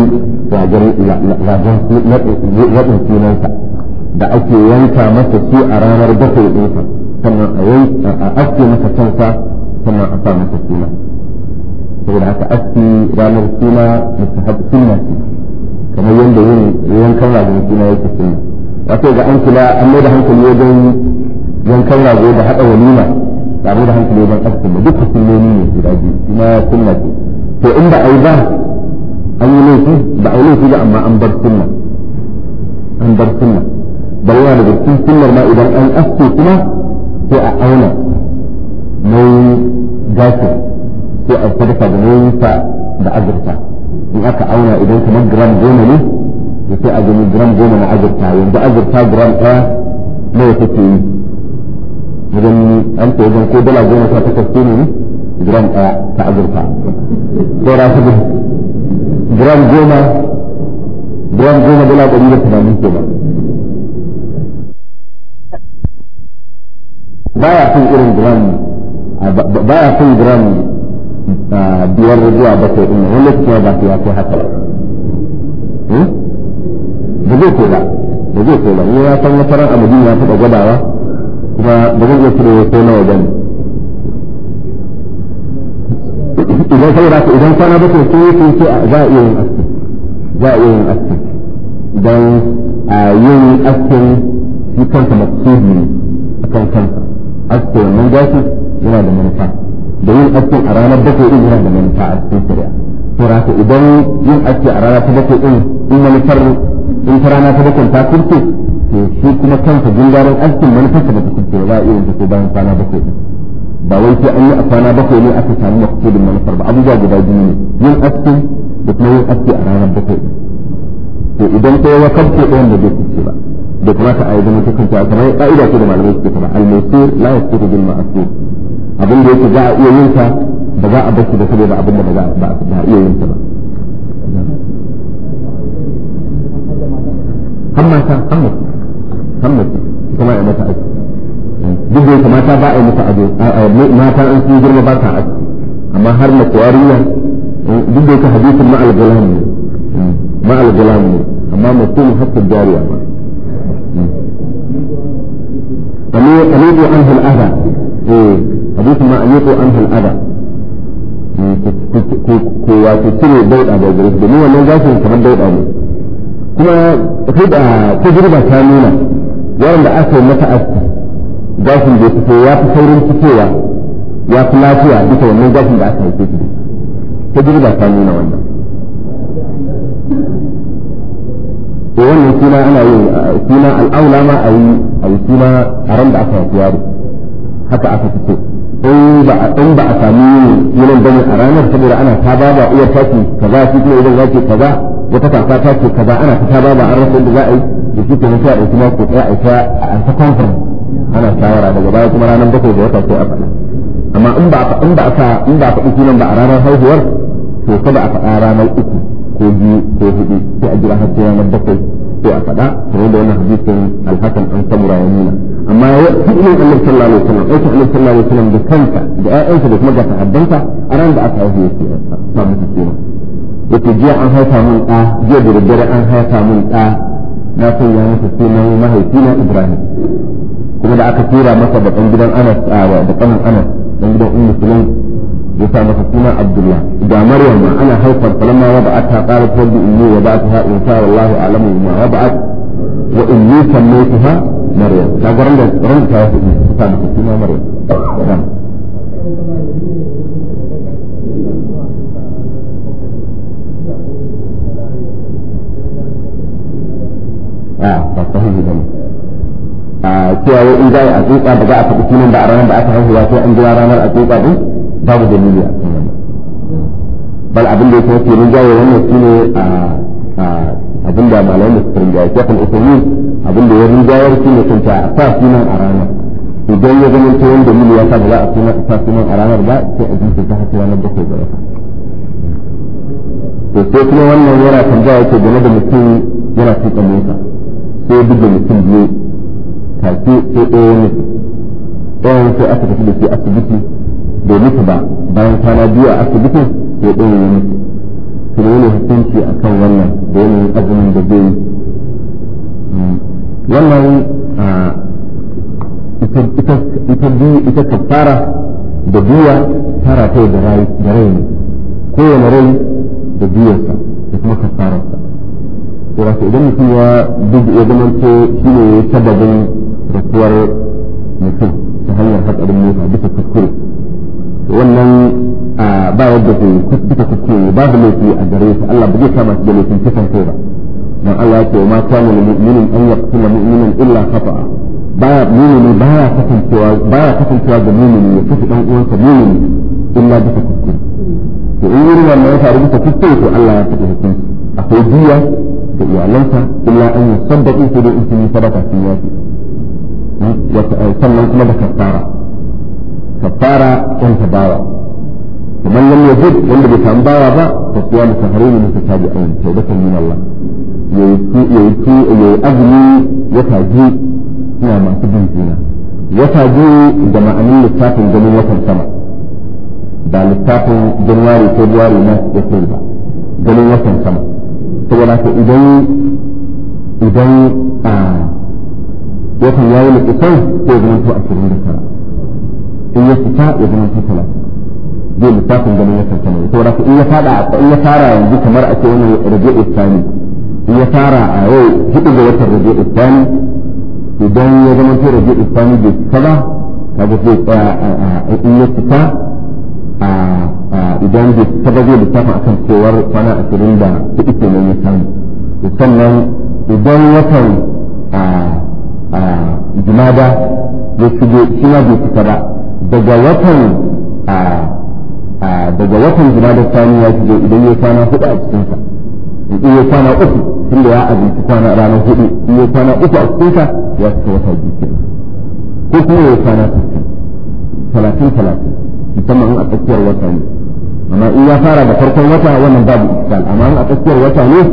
raɗin sunansa da ake yanka masa shi a ranar bakwai ɗinsa sannan a aske masa kansa sannan a sa masa suna saboda haka aski ranar suna mustahab sunna ce kamar yadda yin yankan ragon suna yake sunna wato ga an kula an mai da hankali wajen yankan rago da haɗa walima tare da hankali wajen aski da duka sunnoni ne guda biyu kuma sunna ce to inda ai ba an yi laifi ba a yi laifi ba amma an bar sunna an bar sunna bal yana daga cikin sunnar ma idan an aske kuma sai a auna nauyin gashi sai a sadaka da nauyinsa da azurta in aka auna idan kamar gram goma ne to sai a gani gram goma na azurta yanzu azurta gram ɗaya nawa take yi wajen an ce wajen ko dala goma sha takwas ne gram ɗaya ta azurta sai rasu gram goma gram goma dala ɗari da tamanin ke ba baya fin irin gram baya fin gram biyar zuwa bakwai ɗin wani lokaci ba su ya kai haka ba zai ko ba ba zai ko ba ya san wata ran amadi ya taɓa gwadawa kuma ba zai iya cire ya kai nawa bane idan saboda ka idan kwana bakwai sun yi sun ce za a iya yin aski za a iya yin aski don a yin askin shi kansa maksudi ne a kan kansa aski wannan gashi yana da manufa da yin aski a ranar bakwai din yana da manufa a cikin shari'a to raka idan yin aski a rana ta bakwai din in manufar in ta rana ta bakwai ta kurce to shi kuma kansa gindarin askin manufarsa ba ta kurce ba za a iya yin ta bayan kwana bakwai din ba wai sai an yi a kwana bakwai ne aka samu maksudin manufar ba abubuwa guda biyu ne yin aski da kuma yin aski a ranar bakwai din to idan ta yi wa kabce ɗayan da bai kurce ba da kuma ta ayi zama ta kanta kamar ka'ida ce da malamai suke fara al-maisir la yasiru bil ma'sur abin da yake za a iya yin ta ba za a bar shi da saboda abin da ba za a iya yin ta ba hammata hammata hammata kuma ya mata aiki duk da mata ba a yi mata ado mata an sun girma ba ta aiki amma har na kuwariya duk da yake hadisin ma'al gulam ne ma'al gulam ne amma mutum hatta jariya ba أميطوا عنه الأذى حديث ما أميطوا عنه الأذى وتسير بيضة بيضة بنوع من ذلك كمان بيضة كما تبقى تجربة كاملة وعند أكل متى أكل ذلك بيتفو وافصور الفتوى وافلاتيا بيتفو من ذلك بأكل الفتوى تجربة كاملة وانا wannan suna ana yin suna al'aula ma a yi a yi suna a ran da aka haifi yaro haka aka fito in ba a in ba a sami sunan bane a ranar saboda ana ta baba iya taki kaza shi kuma idan zaki kaza wata kaka ta ce kaza ana ta baba an rasa da za a yi da shi kenan sai a ɗauki mako ɗaya a ta a ta conference ana shawara daga baya kuma ranar bakwai ga wata sai a faɗa amma in ba in ba aka in ba faɗi sunan ba a ranar haihuwar to kada a faɗa ranar uku ko biyu ko hudu sai a jira har sai ranar bakwai sai a faɗa kamar da wannan hadisin alhasan an samura ya nuna amma fi'ilin annabi sallallahu alaihi wasallam aikin annabi sallallahu alaihi wasallam da kanka da ƴaƴansa da kuma ga ta'addanta a ran da aka haihu yake sa musu suna yake jiya an haifa mun ɗa jiya da daddare an haifa mun ɗa na sanya masa sunan mahaifina Ibrahim kuma da aka tura masa da ɗan gidan Anas da ƙanin Anas ɗan gidan Ummu Sulaim ya sa masa suna Abdullah da Maryam ma ana haifar falamma wada'atha qalat rabbi inni wada'tuha unsa wallahu a'lamu bima wada'at wa inni sammaytuha Maryam ta garan da ran ta yi ta masa suna Maryam a ba sahihi bane a cewa in za a tsotsa ba za a faɗi sunan da a ranar da aka haihuwa sai an jira ranar a tsotsa din babu dalili a kan wannan bal abin da yake mafi rinjaye wannan shine a abin da malamin da suka rinjaye shekul usulun abin da ya rinjayar shine kanta a sa sunan a ranar idan ya zama ta wanda dalili ya sa ba za a sa sunan a ranar ba sai a jinsu ta hasi ranar bakwai ga wata to sai kuma wannan yana tambaya yake game da mutum yana tuka mota sai duk da mutum biyu take sai ɗaya mutu ɗayan sai aka tafi da shi asibiti bai mutu ba bayan kwana biyu a asibitin sai ɗaya ya mutu kuma yana hukunci a kan wannan da yanayin azumin da zai yi wannan ita kafara da biya tara ta da rai ne kowane rai da biyarsa da kuma kafararsa to wato idan mutum ya duk ya zama ce shi ne ya sababin rasuwar mutum ta hanyar hatsarin mota bisa kuskure wannan ba yadda ke bisa kuskure babu laifi a gare shi Allah ba zai kama shi da laifin kisan kai ba dan Allah ya ce ma kana lil mu'minin an yaqtula mu'minan illa khata'a baya mu'mini baya kasancewa baya kasancewa ga mu'mini ya kashe dan uwansa mu'mini illa bisa kuskure to in irin wannan ya faru bisa kuskure to Allah ya faɗi hukunci akwai diya da iyalansa illa an yi sabbatu su da in yi sadaka sun yafi sannan kuma da kafara kafara yan tabawa kamar lam yajid wanda bai samu bawa ba fa siyamu sahrayn mutatabi'ain tawbatan min Allah yayi yayi yayi azumi ya taji suna masu bin juna ya taji da ma'anin littafin ganin watan sama ba littafin Januwari ko February na April ba ganin watan sama saboda ka idan idan a watan yayi likitan sai zama to ashirin da tara in ya fita ya zama to talatin zai littafin ganin watan sama saboda ka in ya fada in ya fara yanzu kamar a ce wani rabi'ul thani in ya fara a yau hudu ga watan rabi'ul thani idan ya zama to rabi'ul thani bai fita ba kaga sai tsaya in ya fita idan bai fita ba zai littafin akan cewar kwana ashirin da hudu kenan ya samu sannan idan watan jumada ya shigo shi ma bai fita ba daga watan daga watan jumada sani ya shigo idan ya kwana hudu a cikinsa in ya kwana uku tunda ya abinci kwana ranar hudu in ya kwana uku a cikinsa ya fita wata biyu kenan ko kuma ya kwana talatin talatin musamman in a tsakiyar wata ne amma in ya fara da farkon wata wannan babu iskal amma in a tsakiyar wata ne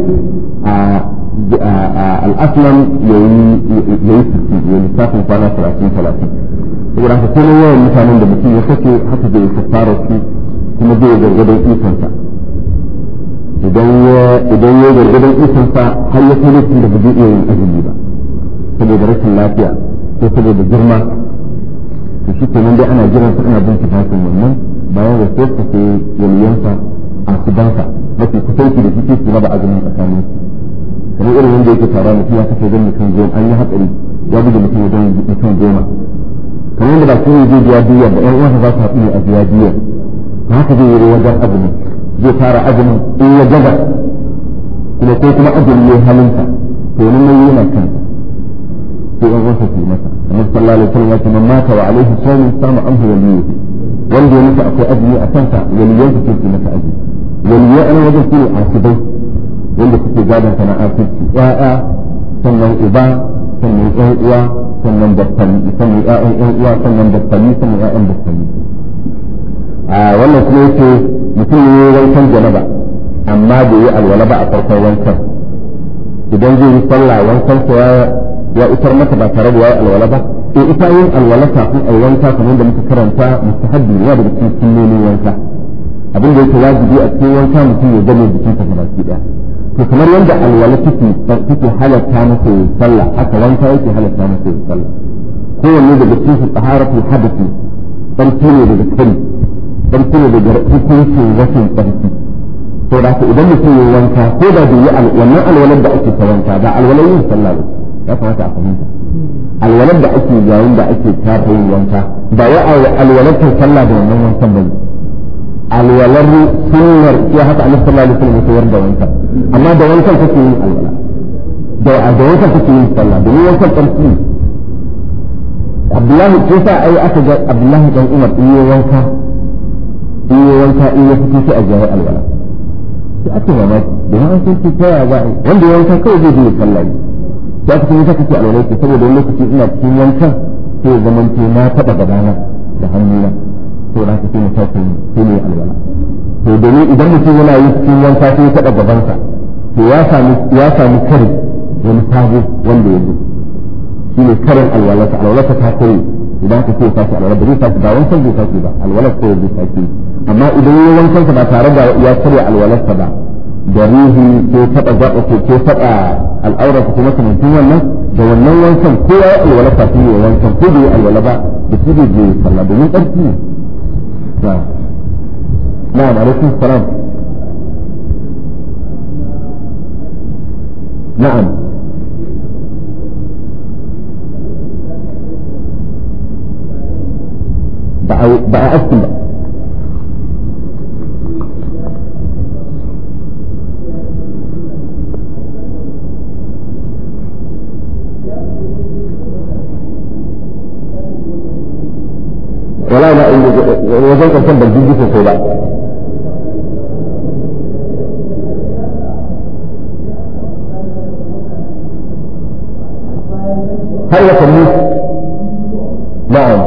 al'aslan ya yi sirki ya lissafin kwana talatin talatin saboda haka kuma yawan mutanen da mutum ya kace haka zai yi fara su kuma zai gargadon ikonsa idan ya gargadon ikonsa har ya kai lokacin da ba zai iya yin azumi ba saboda rashin lafiya ko saboda girma to shi kenan dai ana jiran sa ana bin kitabun wannan bayan da sai ka sai yaliyansa a kudansa mafi kusanci da shi su raba azumin tsakanin su kamar irin wanda yake tara mutum ya kace zan mutum goma an yi hatsari ya buga mutum ya zan mutum goma kamar yadda ba su ne zai biya biyar da ƴan uwansa za su haɗu ne a biya biyar haka zai yi wajen azumin zai fara azumin in ya gaza kuma ko kuma azumi ya halinsa to nan nan yana kansa sai an wasa su masa annabi sallallahu alaihi wasallam ya ce man mata wa alaihi sawm sama amhu waliyyi wanda ya mutu akwai azumi a kansa waliyan su ke masa azumi waliyyi an wajen su ne asibai wanda suke gadon sana'ar su ya'ya sannan uba sannan ƴan uwa sannan dattali sannan ƴaƴan ƴan uwa sannan dattali sannan ƴaƴan dattali a wannan kuma yake mutum ne wankan janaba amma bai yi alwala ba a farkon wankan idan zai yi sallah wankan sa ya isar masa ba tare da ya yi alwala ba to ita yin alwala kafin a yi wanka kamar da muka karanta mustahabbi ne daga cikin sunnonin wanka abin da yake wajibi a cikin wanka mutum ya gane jikinsa gabaki daya to kamar yadda alwala take take halatta masa yin sallah haka wanka yake halatta masa yin sallah kowanne daga cikin taharatul hadathi sarki ne daga kai sarki ne daga hukuncin rashin tsarki to da idan mutum ya wanka ko da bai yi wannan alwalar da ake ta wanka ba alwalar yin sallah ba ya kamata a fahimta alwalar da ake yayin da ake tafa yin wanka ba ya alwalar ta sallah da wannan wankan ba alwalar sunnar ya haka annabi sallallahu alaihi wasallam ya koyar da wanka amma da wankan kake yin alwala da da wankan kake yin sallah domin wankan tsarki Abdullahi ko sa ai aka ga Abdullahi dan Umar in yi wanka in yi wanka in ya fito shi a jihar alwala sai aka mamaki domin an san ce ta yaya za a wanda ya wanka kawai zai je sallah sai aka san kake alwala ke saboda wani lokaci ina cikin wankan sai ya zama ce na taɓa gabana da hannuna to da kake mu tafi sai ne alwala to domin idan mutum yana yi cikin wanka sai ya taɓa gabansa to ya sami ya sami kari wani sabo wanda ya zo shi ne karin alwalata alwalata ta kare idan ka ce ya tashi alwala ba zai tashi ba wankan zai tashi ba alwala ko zai tashi amma idan ya wankan ba tare da ya karya alwalarsa ba da rihi ko taɓa gaba ko ko taɓa al'aura ko kuma kamantun wannan da wannan wankan ko ya yi alwala kafin ya wankan ko bai yi alwala ba da shi bai je sallah domin ƙarfi ne na'am alaikum salam na'am ba a askin ba wala na wajen ƙarshen ban jirgi sosai ba har ya kalli na'am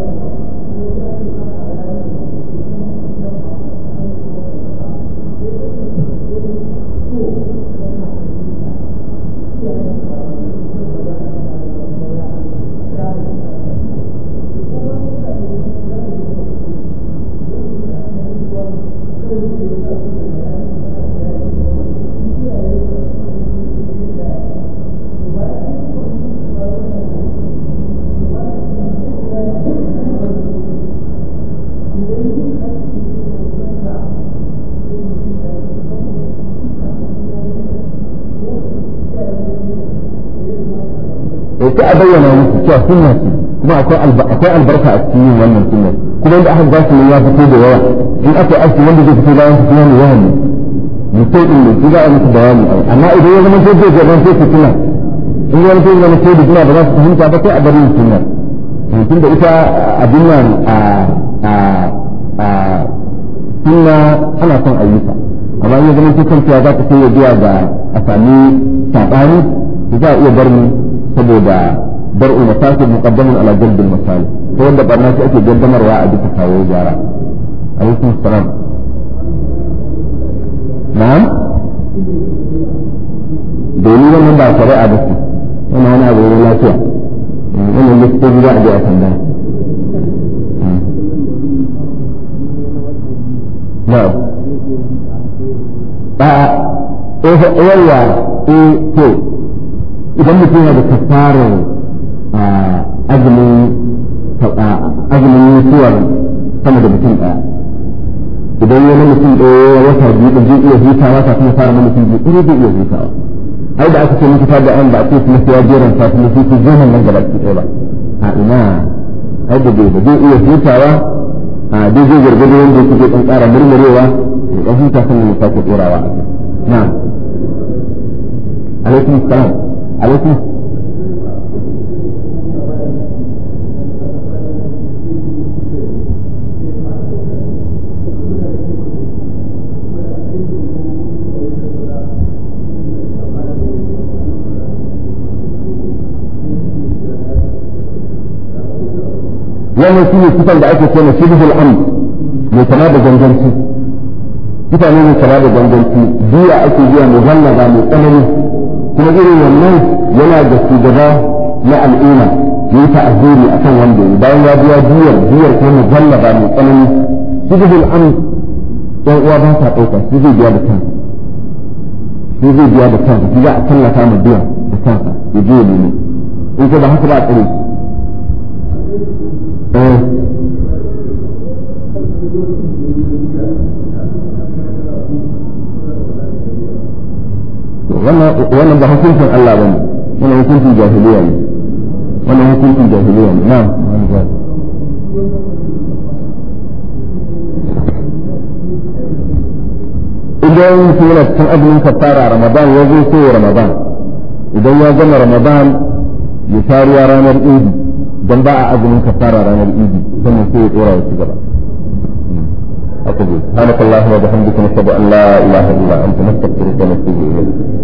sai a bayyana musu cewa sunna ce kuma akwai albarka a cikin yin wannan sunna kuma inda aka gasu ya fito da yawa in aka aski wanda zai fito bayan fito ne yawan ne mutum din ne shi za a musu bayani amma idan ya zama zai gaban sai su tuna in wani sai zama sai da tuna ba za su fahimta ba sai a bari sunna tun da ita abin nan a a sunna ana son ayyuka amma in ya zama cikin cewa za ka sai ya biya ga a sami saɓani za a iya bar mu saboda dar'u mafasid muqaddamun ala jalb al-masalih ko wanda barna shi ake gaddamarwa a duka kawo gyara alaikum salam na'am domin wannan ba shari'a ba ce wannan wani abu ne lafiya wannan likitoci za a je a sanda na'am ba a yawa eh to idan mutum yana da kafarar azumin azumin mutuwar sama da mutum ɗaya idan yana mutum ɗaya wata biyu da zai iya hutawa kafin ya fara na mutum biyu ɗaya zai iya hutawa ai da aka ce mutu ta da an ba a ce kuma ya jeran sa kuma sai su zama nan gaba ki ɗaya ba a ina ai da bai zai iya hutawa a dai zai gargado wanda yake zai ɗan ƙara murmurewa ya ɗan huta sannan ya sake ɗorawa a na'am alaikum salam alaikum wannan shine kitan da ake cewa shibhul amd mai kama da ganganci kita ne mai kama da ganganci biya ake biya mughallaza mai tsanani kuma irin wannan yana da shugaba na al'umma yi ta'aziri akan wanda ya bayan ya biya biyar biyar ko mughallaza mai tsanani shibhul amd dan uwa ba ta dauka shi zai biya da kansa shi zai biya da kansa shi za a tallata mu biya da kansa ya je ne in ko ba haka ba a tsare eh wannan ba hukuncin Allah bane wannan hukuncin jahiliya ne wannan hukuncin jahiliya ne na'am idan mutum yana cikin azumin kafara Ramadan ya zo sai Ramadan idan ya gama Ramadan ya taruwa ranar Idi dan ba a azumin kafara ranar Idi sannan sai ya tsora ya ci gaba أقول سبحانك اللهم وبحمدك نشهد أن لا إله إلا أنت نستغفرك ونتوب إليك